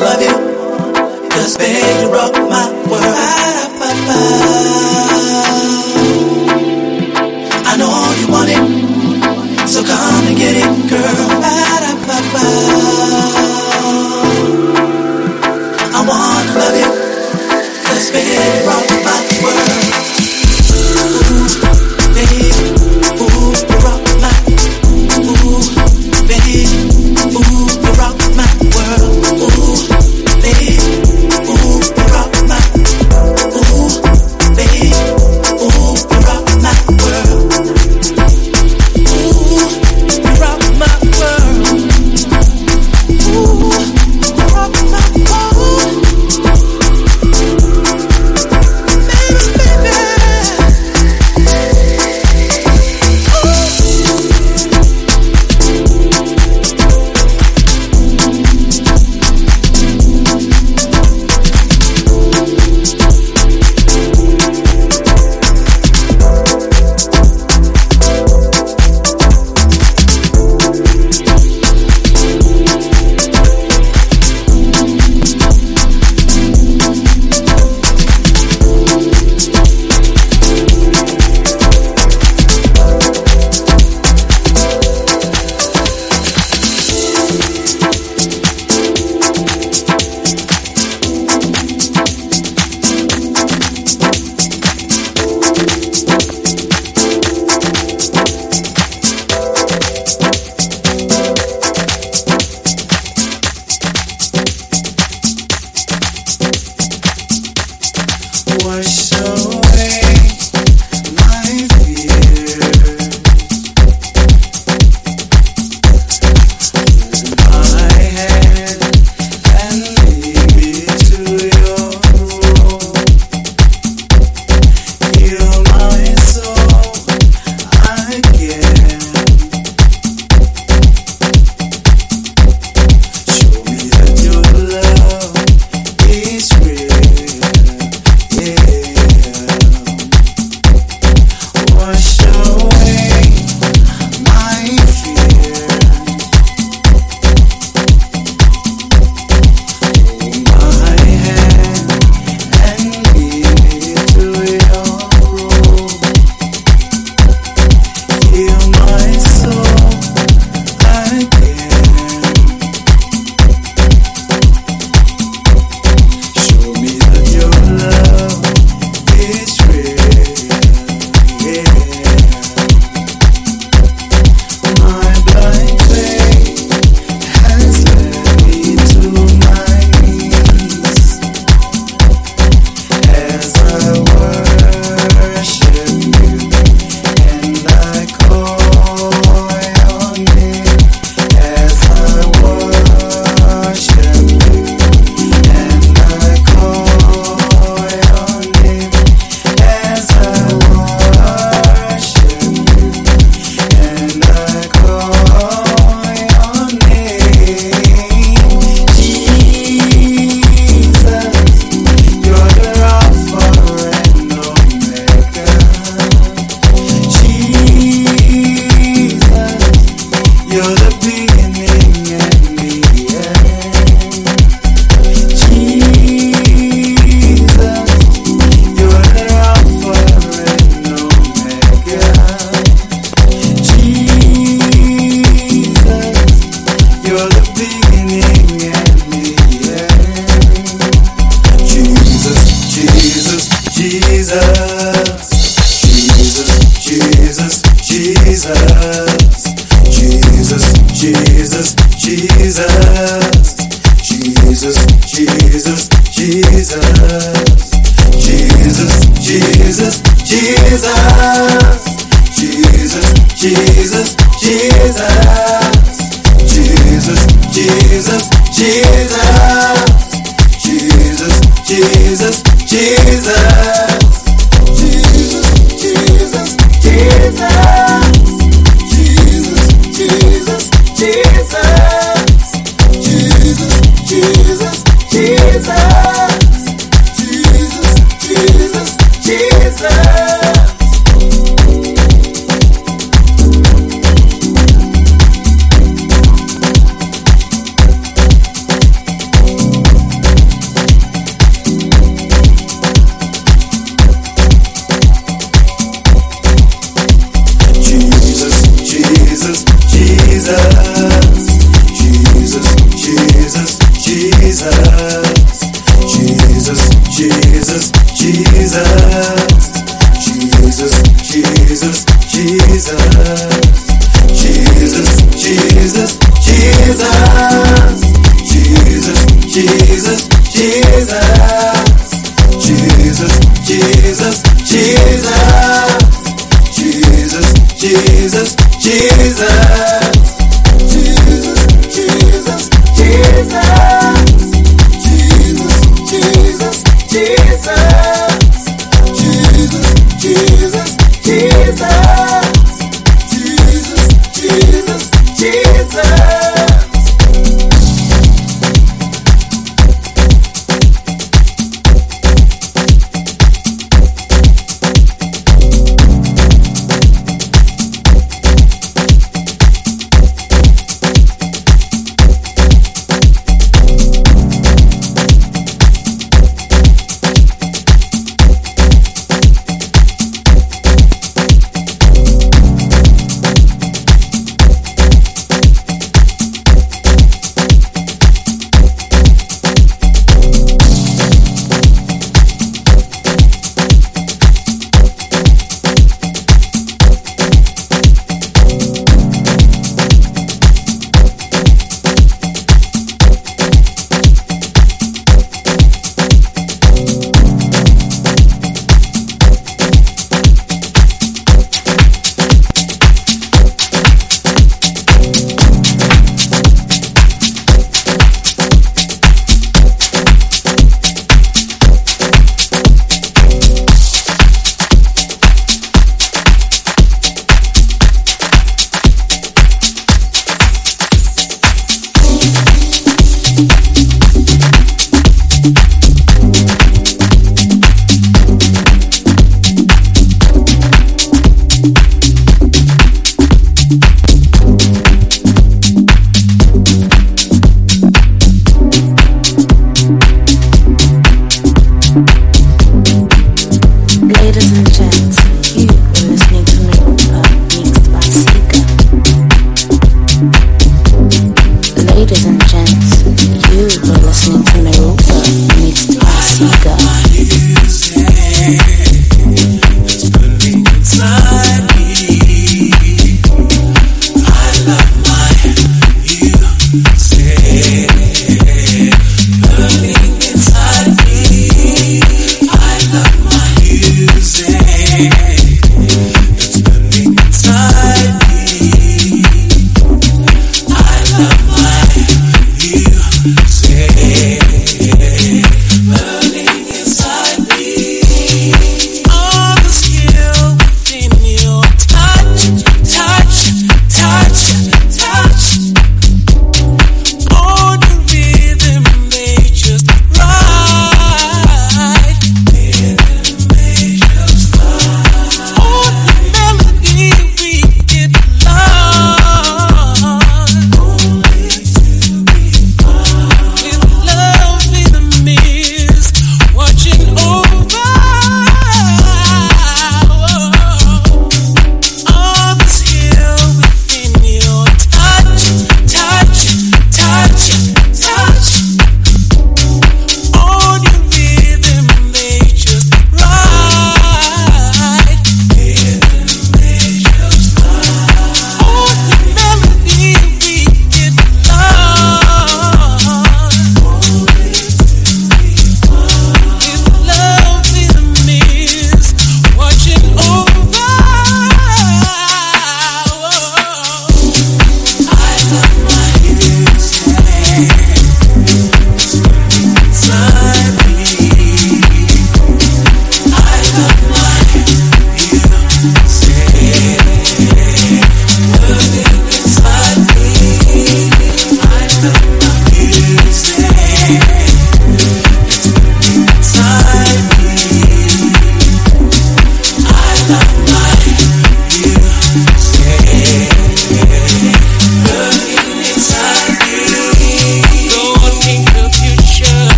love you, 'cause baby you rock my world. I know you want it, so come and get it, girl. I wanna love you, 'cause baby you rock my world. Ooh, baby, ooh, you rock my, ooh, baby, ooh, you rock my world. Ooh, baby, ooh, you rock my, ooh, baby, ooh, you rock my world. Ooh, you rock my world. Ooh, you rock my world.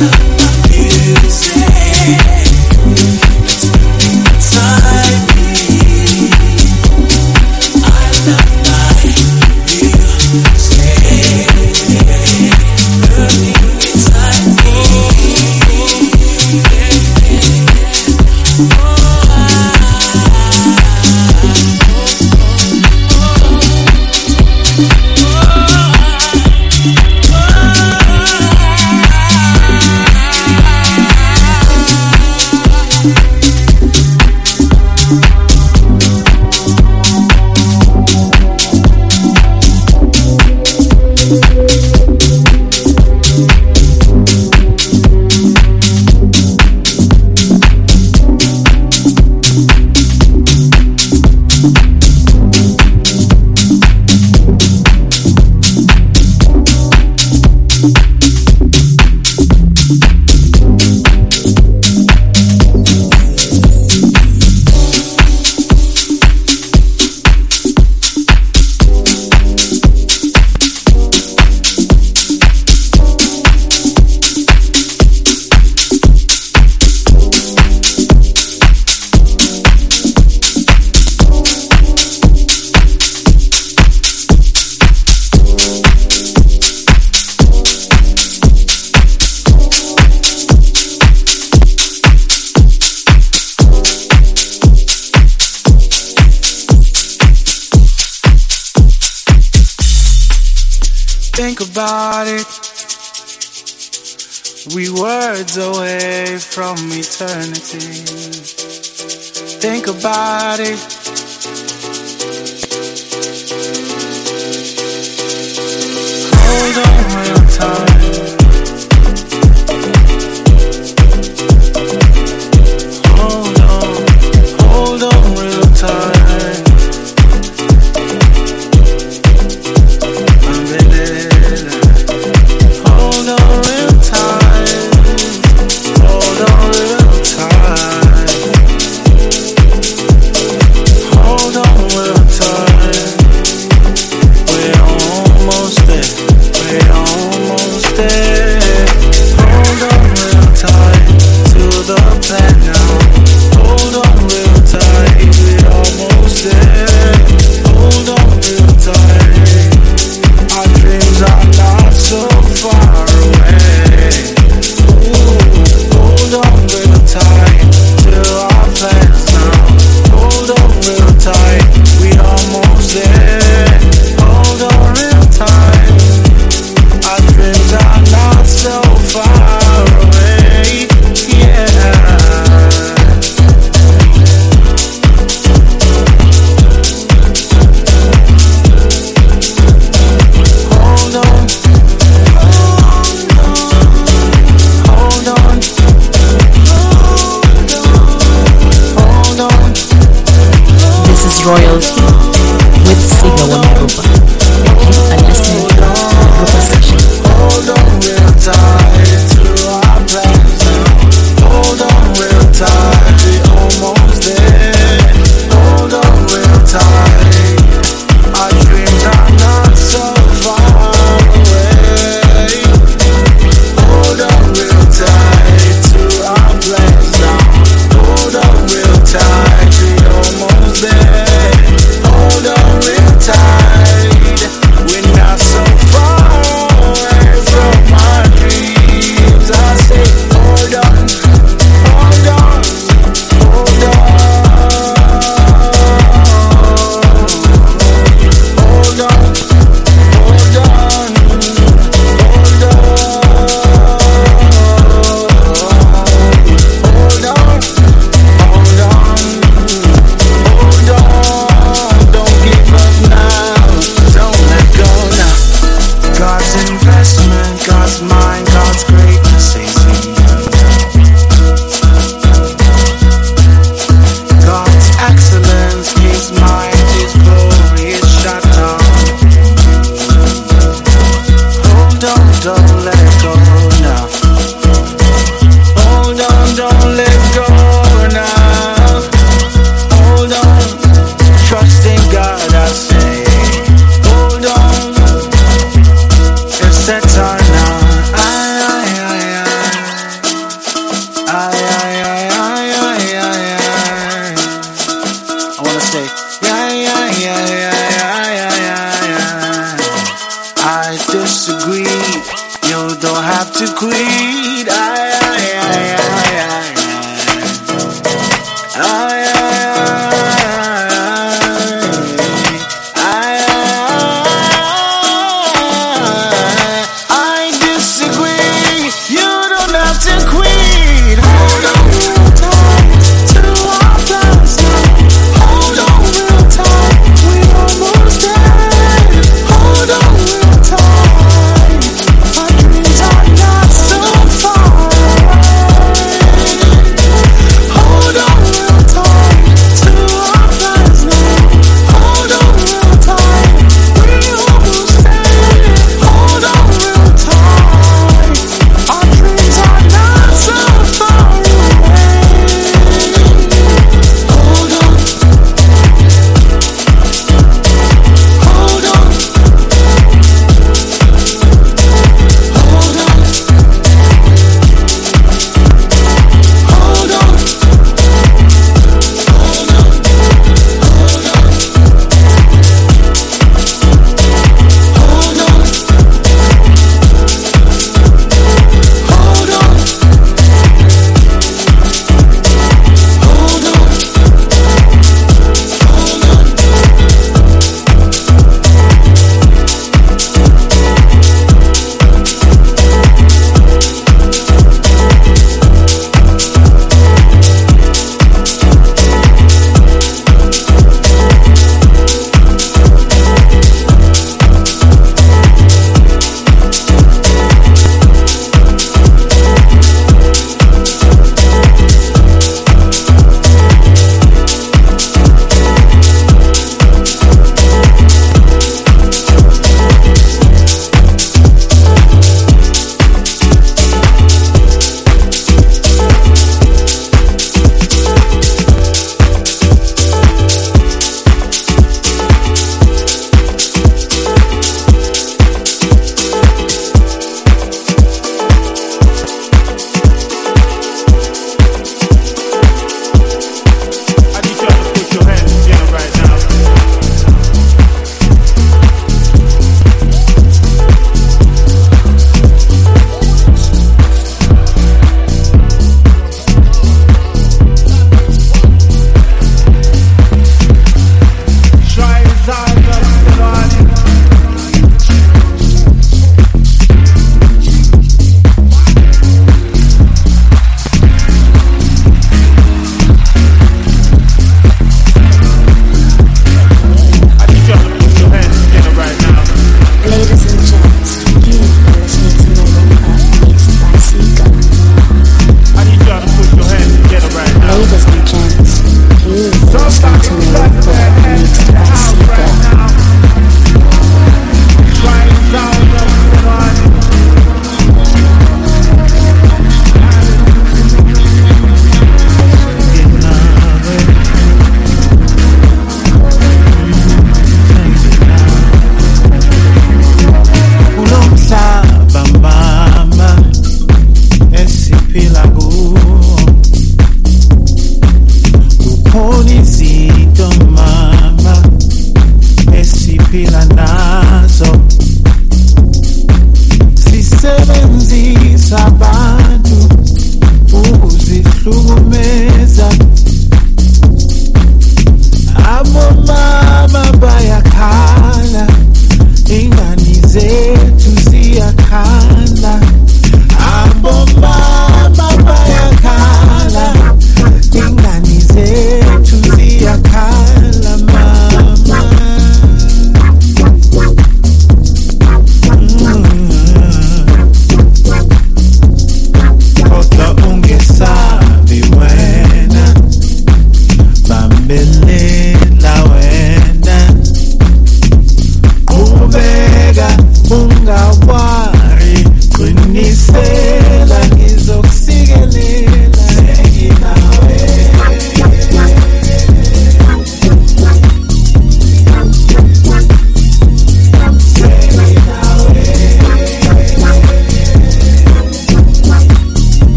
Think about it. We words away from eternity. Think about it. Hold on real time. Hold on real time. Royalty with Siga Wamirupa. You are listening to Rupa Session. Hold on real tight to our plans now. Hold on real tight, we almost there. Hold on real tight, our dreams are not so far away. Hold on real tight to our plans now. Hold on real tight, we almost there. Hold on real tight, we're not so far away from our dreams. I say hold on, hold on, hold on. Hold on, hold on, hold on. Hold on, hold on, hold on. Don't give up now, don't let go now. God's investment, God's mind, God's greatness is in you. God's excellence, His mind, His glory is shut down. Hold on, don't let go now. Hold on, don't let go now. Hold on, trust in God, I say. Hold on, it's that time now.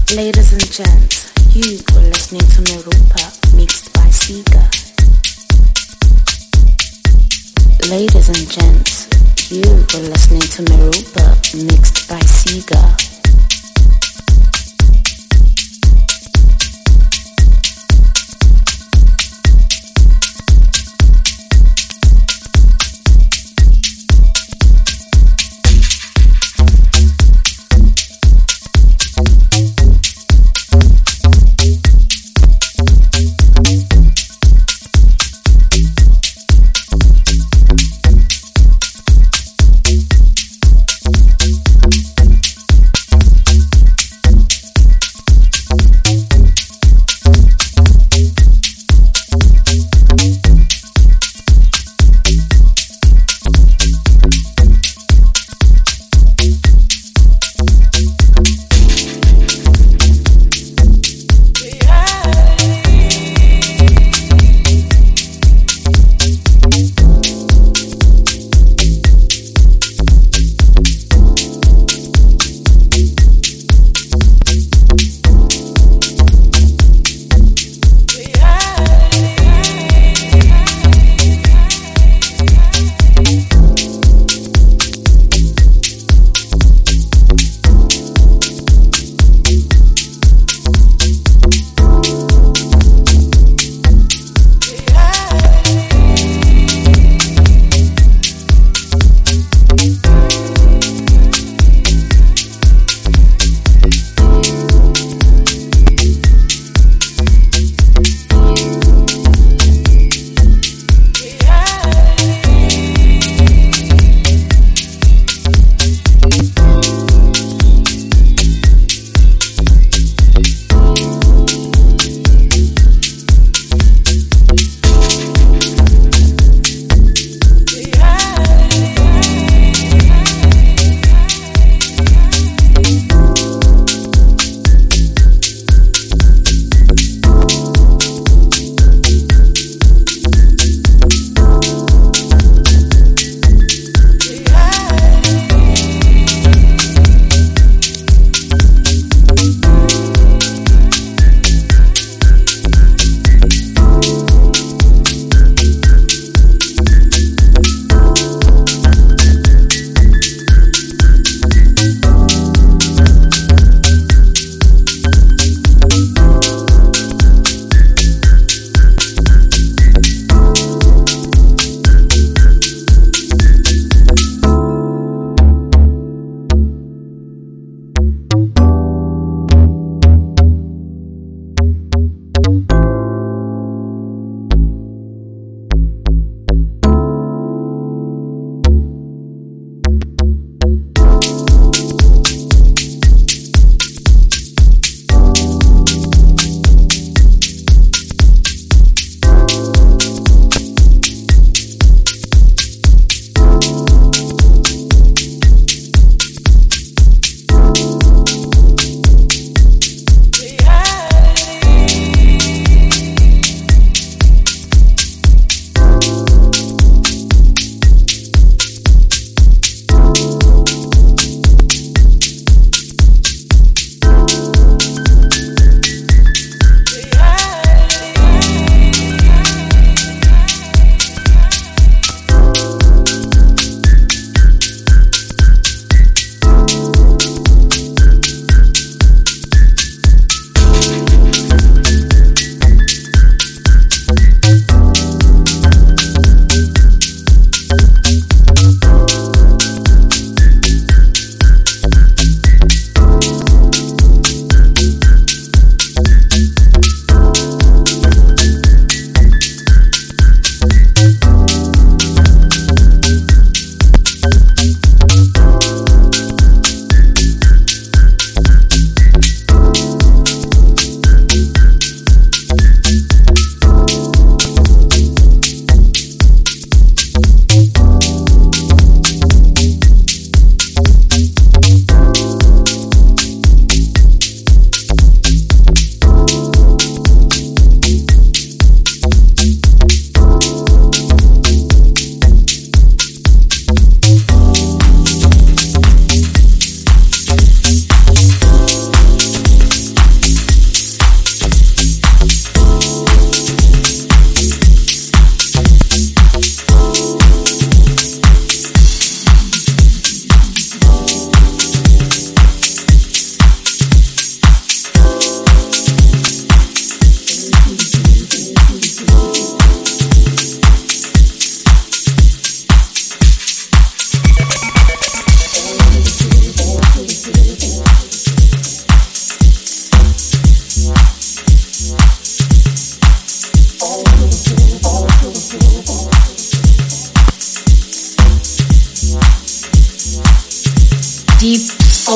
Ladies and gents, you were listening to Merupa, mixed by Siga. Ladies and gents, you were listening to Merupa, mixed by Siga.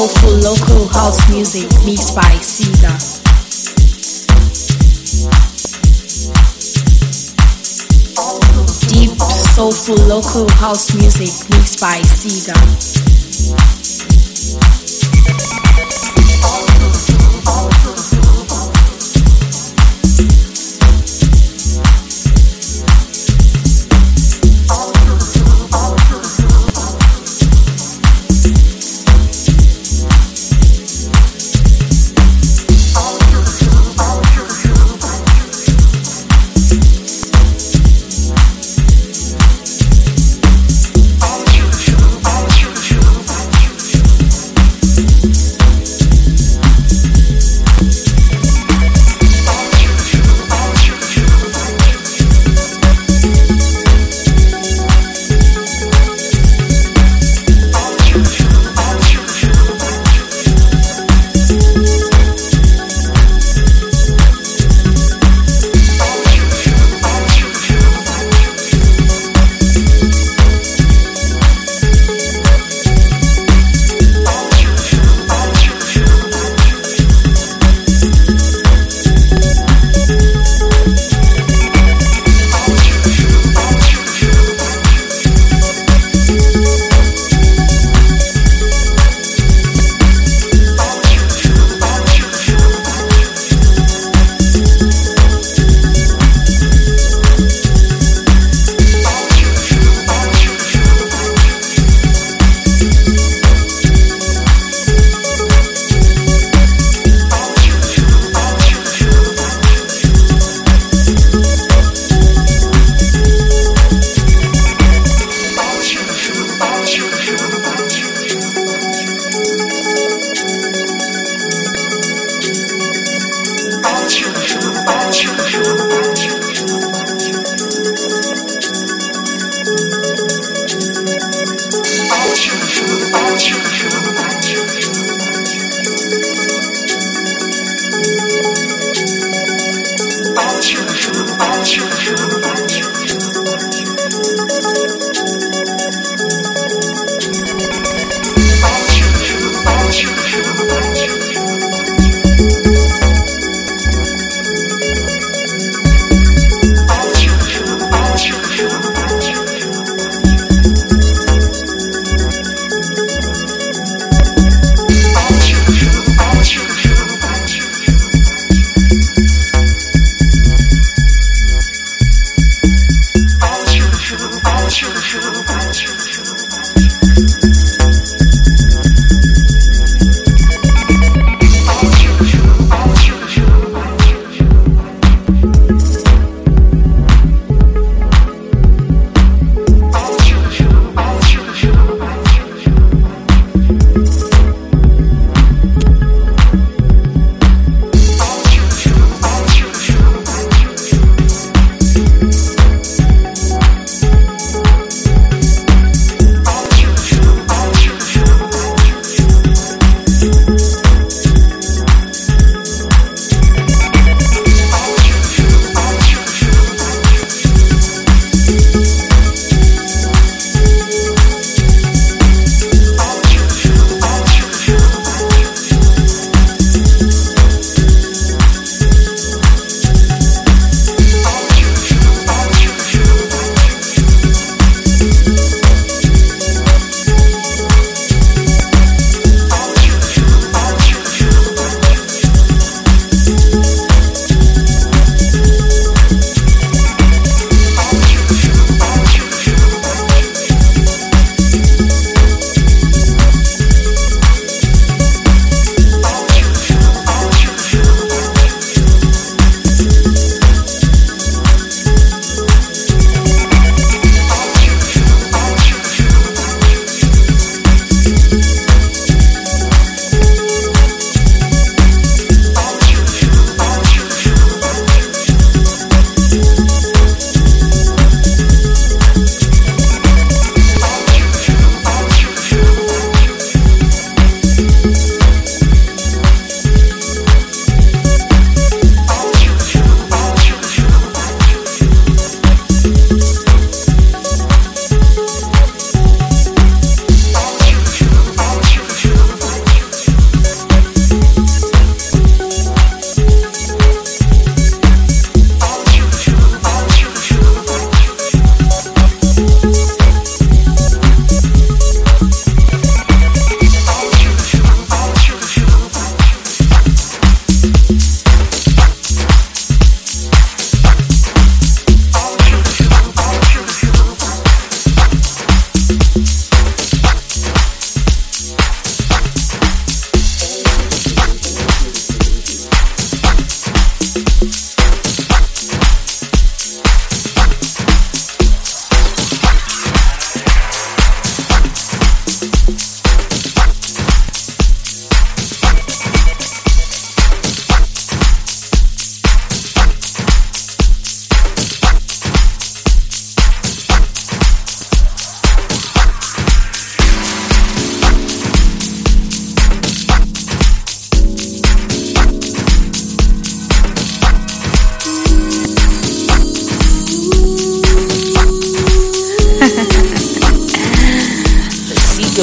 soulful local house music mixed by Siga. Deep soulful local house music mixed by Siga.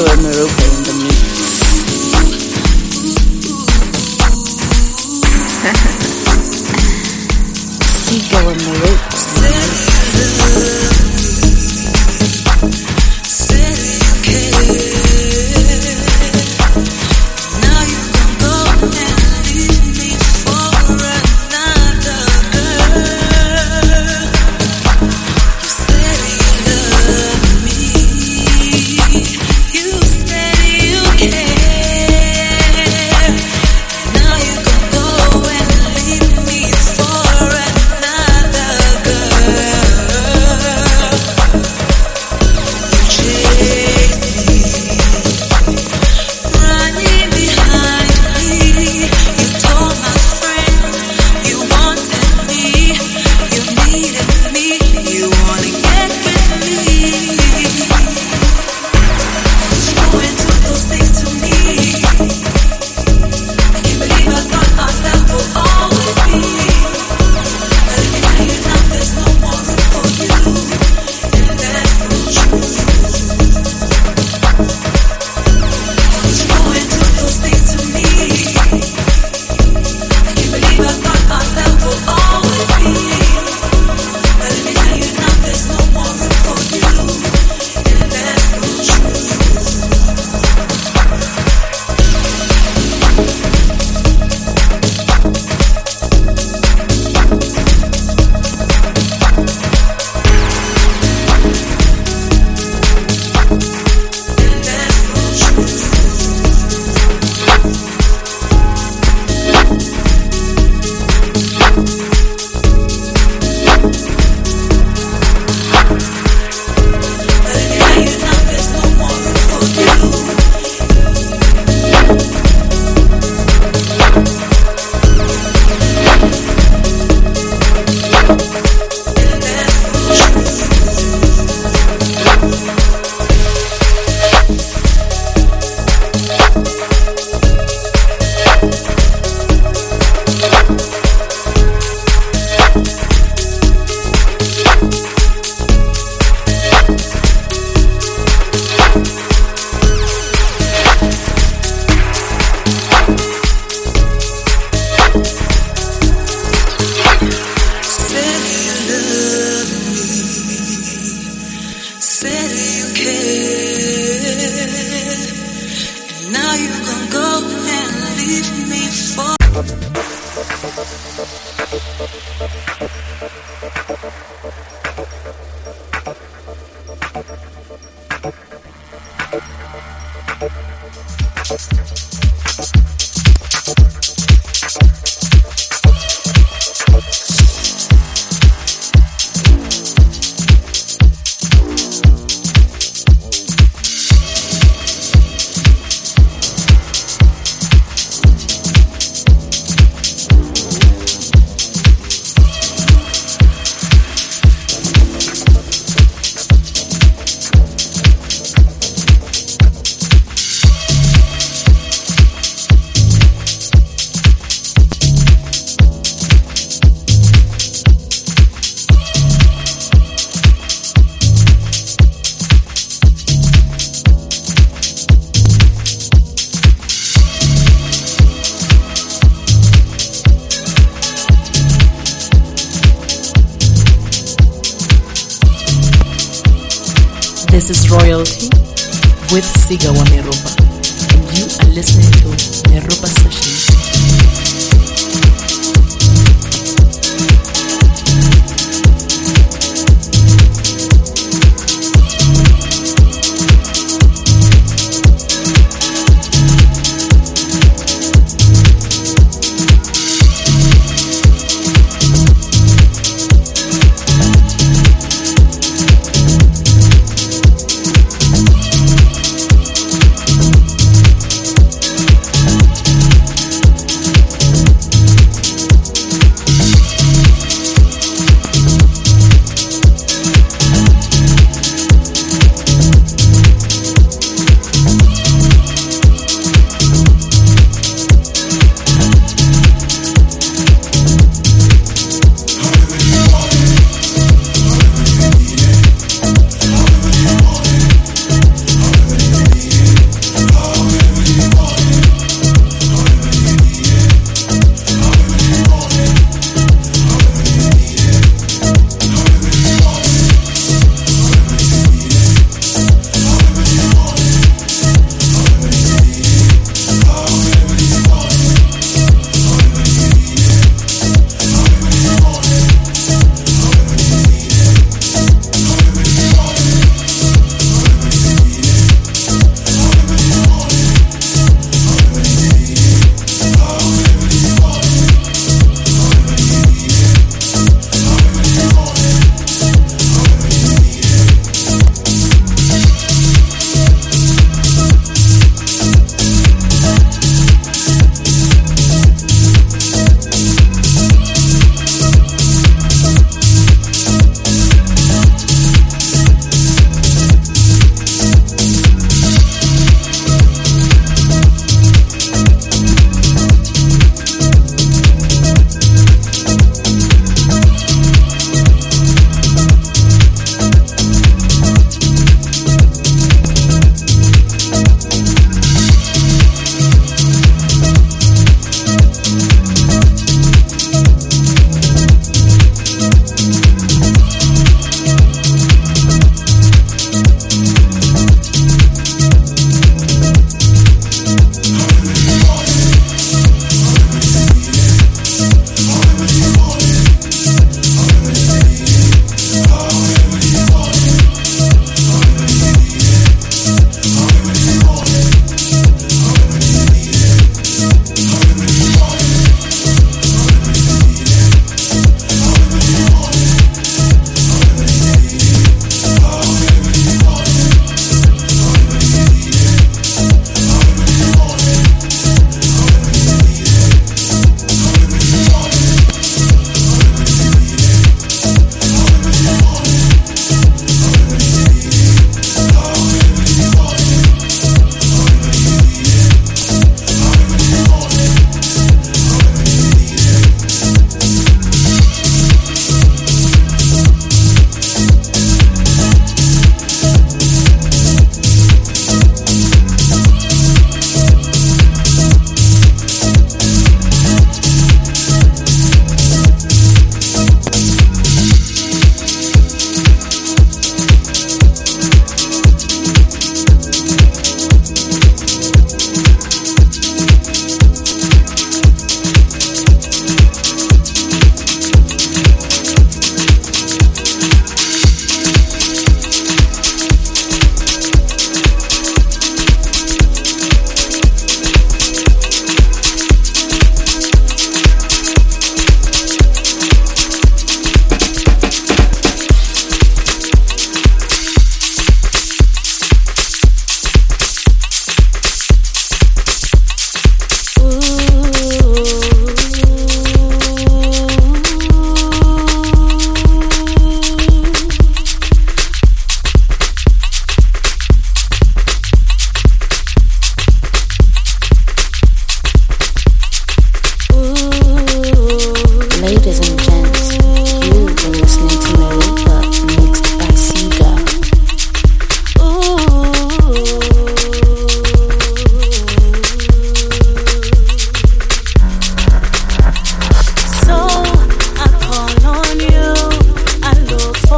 Sigo Meropa in the mix. Sigo Meropa. This is Royalty with Sigawa Meropa, and you are listening to Meropa Sessions.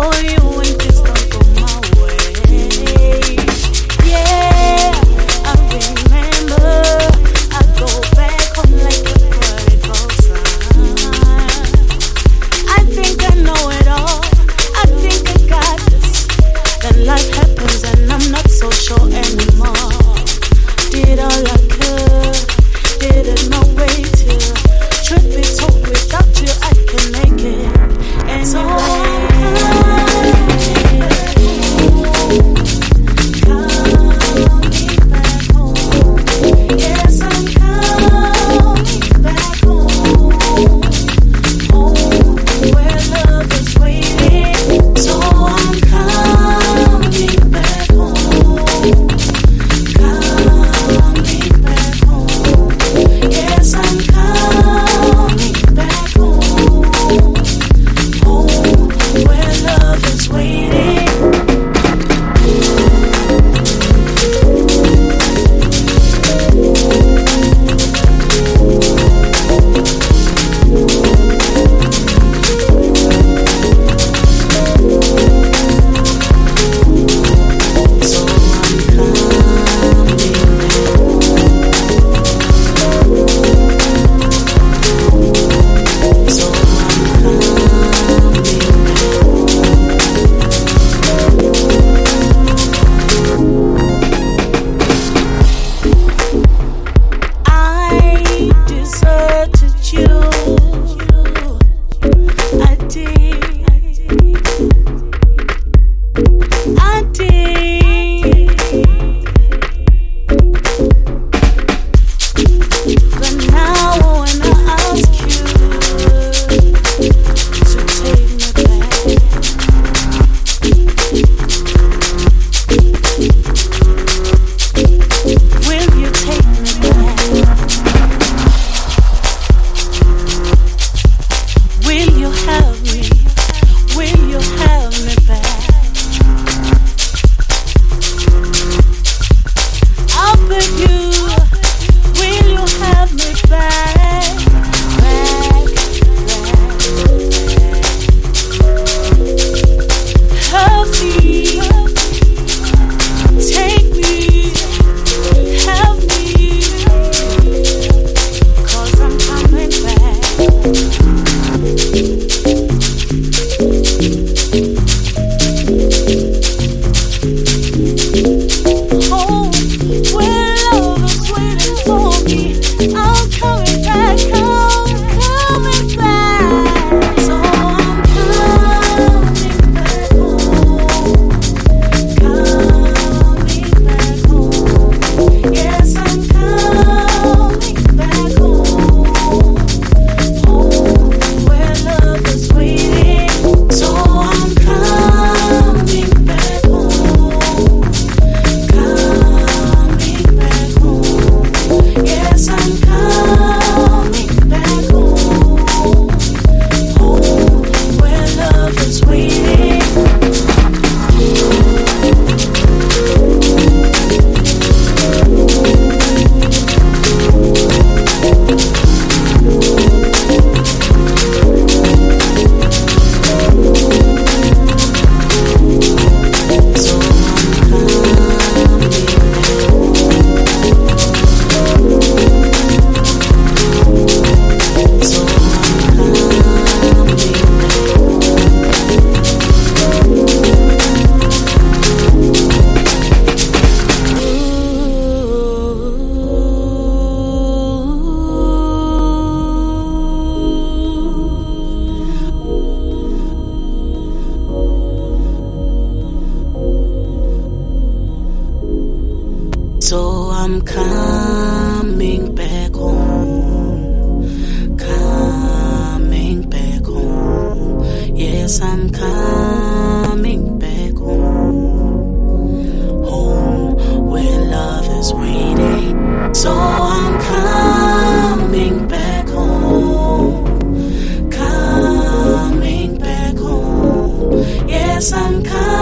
So I'm coming back home, coming back home. Yes, I'm coming back home, home where love is waiting. So I'm coming back home, coming back home. Yes, I'm coming.